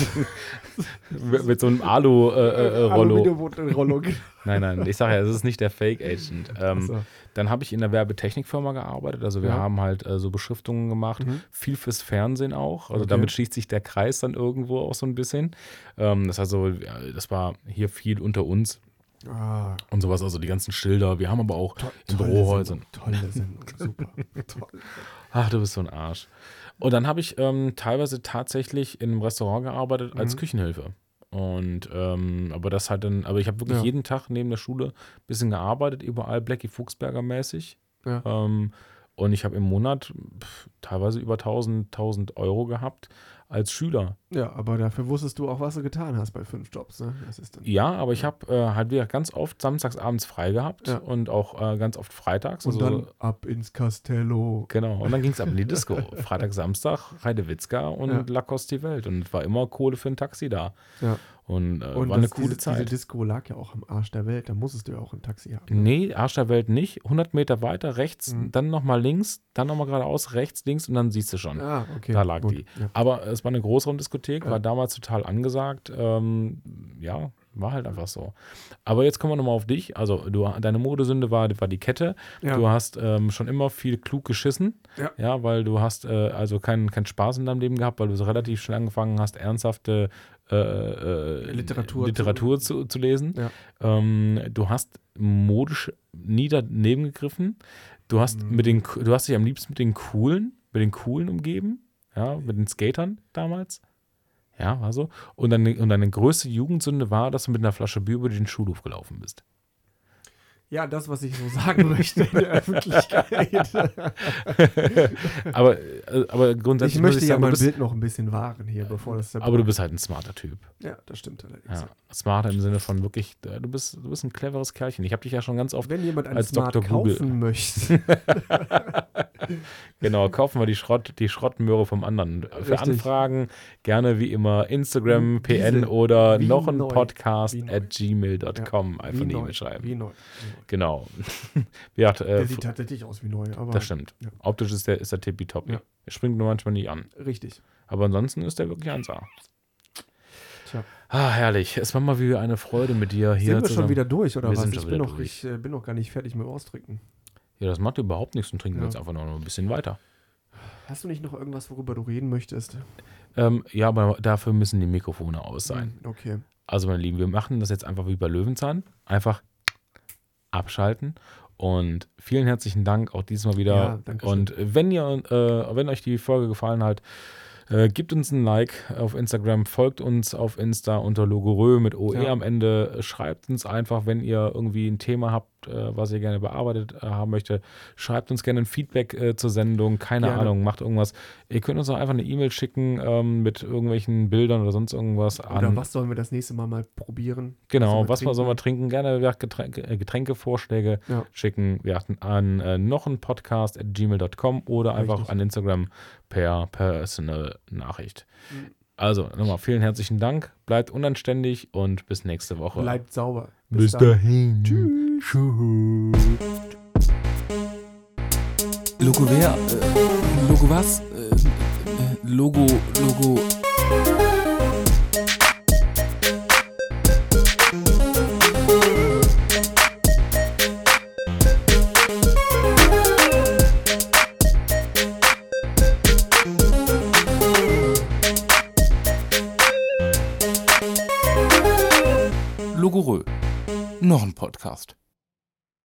mit, mit so einem Alu-Rollo. Aluminium-Rollo? Nein, nein, ich sage ja, es ist nicht der Fake-Agent. Ähm, Achso. Dann habe ich in der Werbetechnikfirma gearbeitet. Also wir Ja. haben halt äh, so Beschriftungen gemacht, Mhm. viel fürs Fernsehen auch. Also Okay. damit schließt sich der Kreis dann irgendwo auch so ein bisschen. Ähm, das also, ja, das war hier viel unter uns Ah, und sowas. Also die ganzen Schilder. Wir haben aber auch to in tolle Bürohäusern. Sendung, tolle Sendung, super, toll. Ach, du bist so ein Arsch. Und dann habe ich ähm, teilweise tatsächlich in einem Restaurant gearbeitet als Mhm. Küchenhilfe. Und ähm, aber das halt dann, aber ich habe wirklich Ja. jeden Tag neben der Schule ein bisschen gearbeitet, überall Blackie Fuchsberger mäßig. Ja. Ähm, und ich habe im Monat pff, teilweise über tausend, tausend Euro gehabt als Schüler. Ja, aber dafür wusstest du auch, was du getan hast bei fünf Jobs, ne? Das ist dann, Ja, aber ich habe äh, halt wieder ganz oft samstags abends frei gehabt Ja. und auch äh, ganz oft freitags. und also, dann ab ins Castello. Genau, und dann ging es ab in die Disco. Freitag, Samstag, Heidewitzka und Ja. Lacoste die Welt. Und es war immer Kohle für ein Taxi da. Ja. Und, äh, Und war eine das, coole diese, Zeit. diese Disco lag ja auch am Arsch der Welt, da musstest du ja auch ein Taxi haben. Nee, Arsch der Welt nicht. hundert Meter weiter, rechts, Mhm. dann nochmal links, dann nochmal geradeaus, rechts, links und dann siehst du schon. Ah, okay. Da lag gut. die. Ja. Aber es war eine Großraumdiskothek, Ja. war damals total angesagt. Ähm, ja, war halt einfach so. Aber jetzt kommen wir nochmal auf dich. Also, du, deine Modesünde war, war die Kette. Ja. Du hast ähm, schon immer viel klug geschissen. Ja. Ja, weil du hast äh, also keinen keinen Spaß in deinem Leben gehabt, weil du so relativ schnell angefangen hast, ernsthafte äh, äh, Literatur Literatur zu, zu lesen. Ja. Ähm, du hast modisch nie daneben gegriffen. Du hast Mhm. mit den, du hast dich am liebsten mit den Coolen, mit den Coolen umgeben, ja, mit den Skatern damals. Ja, war so. Und deine, und deine größte Jugendsünde war, dass du mit einer Flasche Bier über den Schulhof gelaufen bist. ja, das, was ich so sagen möchte in der Öffentlichkeit. aber, äh, aber grundsätzlich Ich muss möchte ja sagen, mein du bist, Bild noch ein bisschen wahren hier, bevor das aber du bist halt ein smarter Typ. Ja, das stimmt allerdings. Ja, smarter im Sinne von wirklich, äh, du bist, du bist ein cleveres Kerlchen. Ich habe dich ja schon ganz oft, Wenn jemand einen als Smart Doktor Google. kaufen möchte, genau, kaufen wir die, Schrott, die Schrottmöhre vom anderen. Für Richtig. Anfragen gerne wie immer Instagram, P N Diese- oder wie noch ein neu. Podcast Wie neu. at gmail dot com. Einfach wie eine neu, E-Mail schreiben. wie neu. Genau. ja, äh, Der sieht tatsächlich aus wie neu, aber das stimmt. Ja. Optisch ist der, ist der tippitoppi. Ja. Er springt nur manchmal nicht an. richtig. Aber ansonsten ist der wirklich eins A. Tja. Ah, herrlich. Es war mal wieder eine Freude mit dir hier Sind wir zusammen. schon wieder durch, oder Wir was? sind Ich schon bin, wieder noch, durch. ich äh, bin noch gar nicht fertig mit Ausdrücken. Ja, das macht überhaupt nichts und trinken wir Ja. jetzt einfach noch ein bisschen weiter. Hast du nicht noch irgendwas, worüber du reden möchtest? Ähm, ja, aber dafür müssen die Mikrofone aus sein. Hm, Okay. Also, meine Lieben, wir machen das jetzt einfach wie bei Löwenzahn. Einfach abschalten. Und vielen herzlichen Dank auch diesmal wieder. Ja, danke schön. Und wenn ihr, äh, wenn euch die Folge gefallen hat, äh, gebt uns ein Like auf Instagram, folgt uns auf Insta unter Logorö mit O E Ja. am Ende. Schreibt uns einfach, wenn ihr irgendwie ein Thema habt, äh, was ihr gerne bearbeitet äh, haben möchtet. Schreibt uns gerne ein Feedback äh, zur Sendung. Keine Gerne. Ahnung, macht irgendwas. Ihr könnt uns auch einfach eine E-Mail schicken ähm, mit irgendwelchen Bildern oder sonst irgendwas Oder an. was sollen wir das nächste Mal mal probieren? Genau, sollen was trinken? soll man trinken? Gerne ja, Getränke, äh, Getränkevorschläge Ja. schicken wir achten an äh, noch ein Podcast at gmail dot com oder einfach Richtig. an Instagram per Personal Nachricht. Mhm. Also nochmal vielen herzlichen Dank, bleibt unanständig und bis nächste Woche. Bleibt sauber. bis dann. dahin. Tschüss. Tschüss. Logo wer? Äh, Logo was? Äh, äh, Logo, Logo. Logorö. Noch ein Podcast.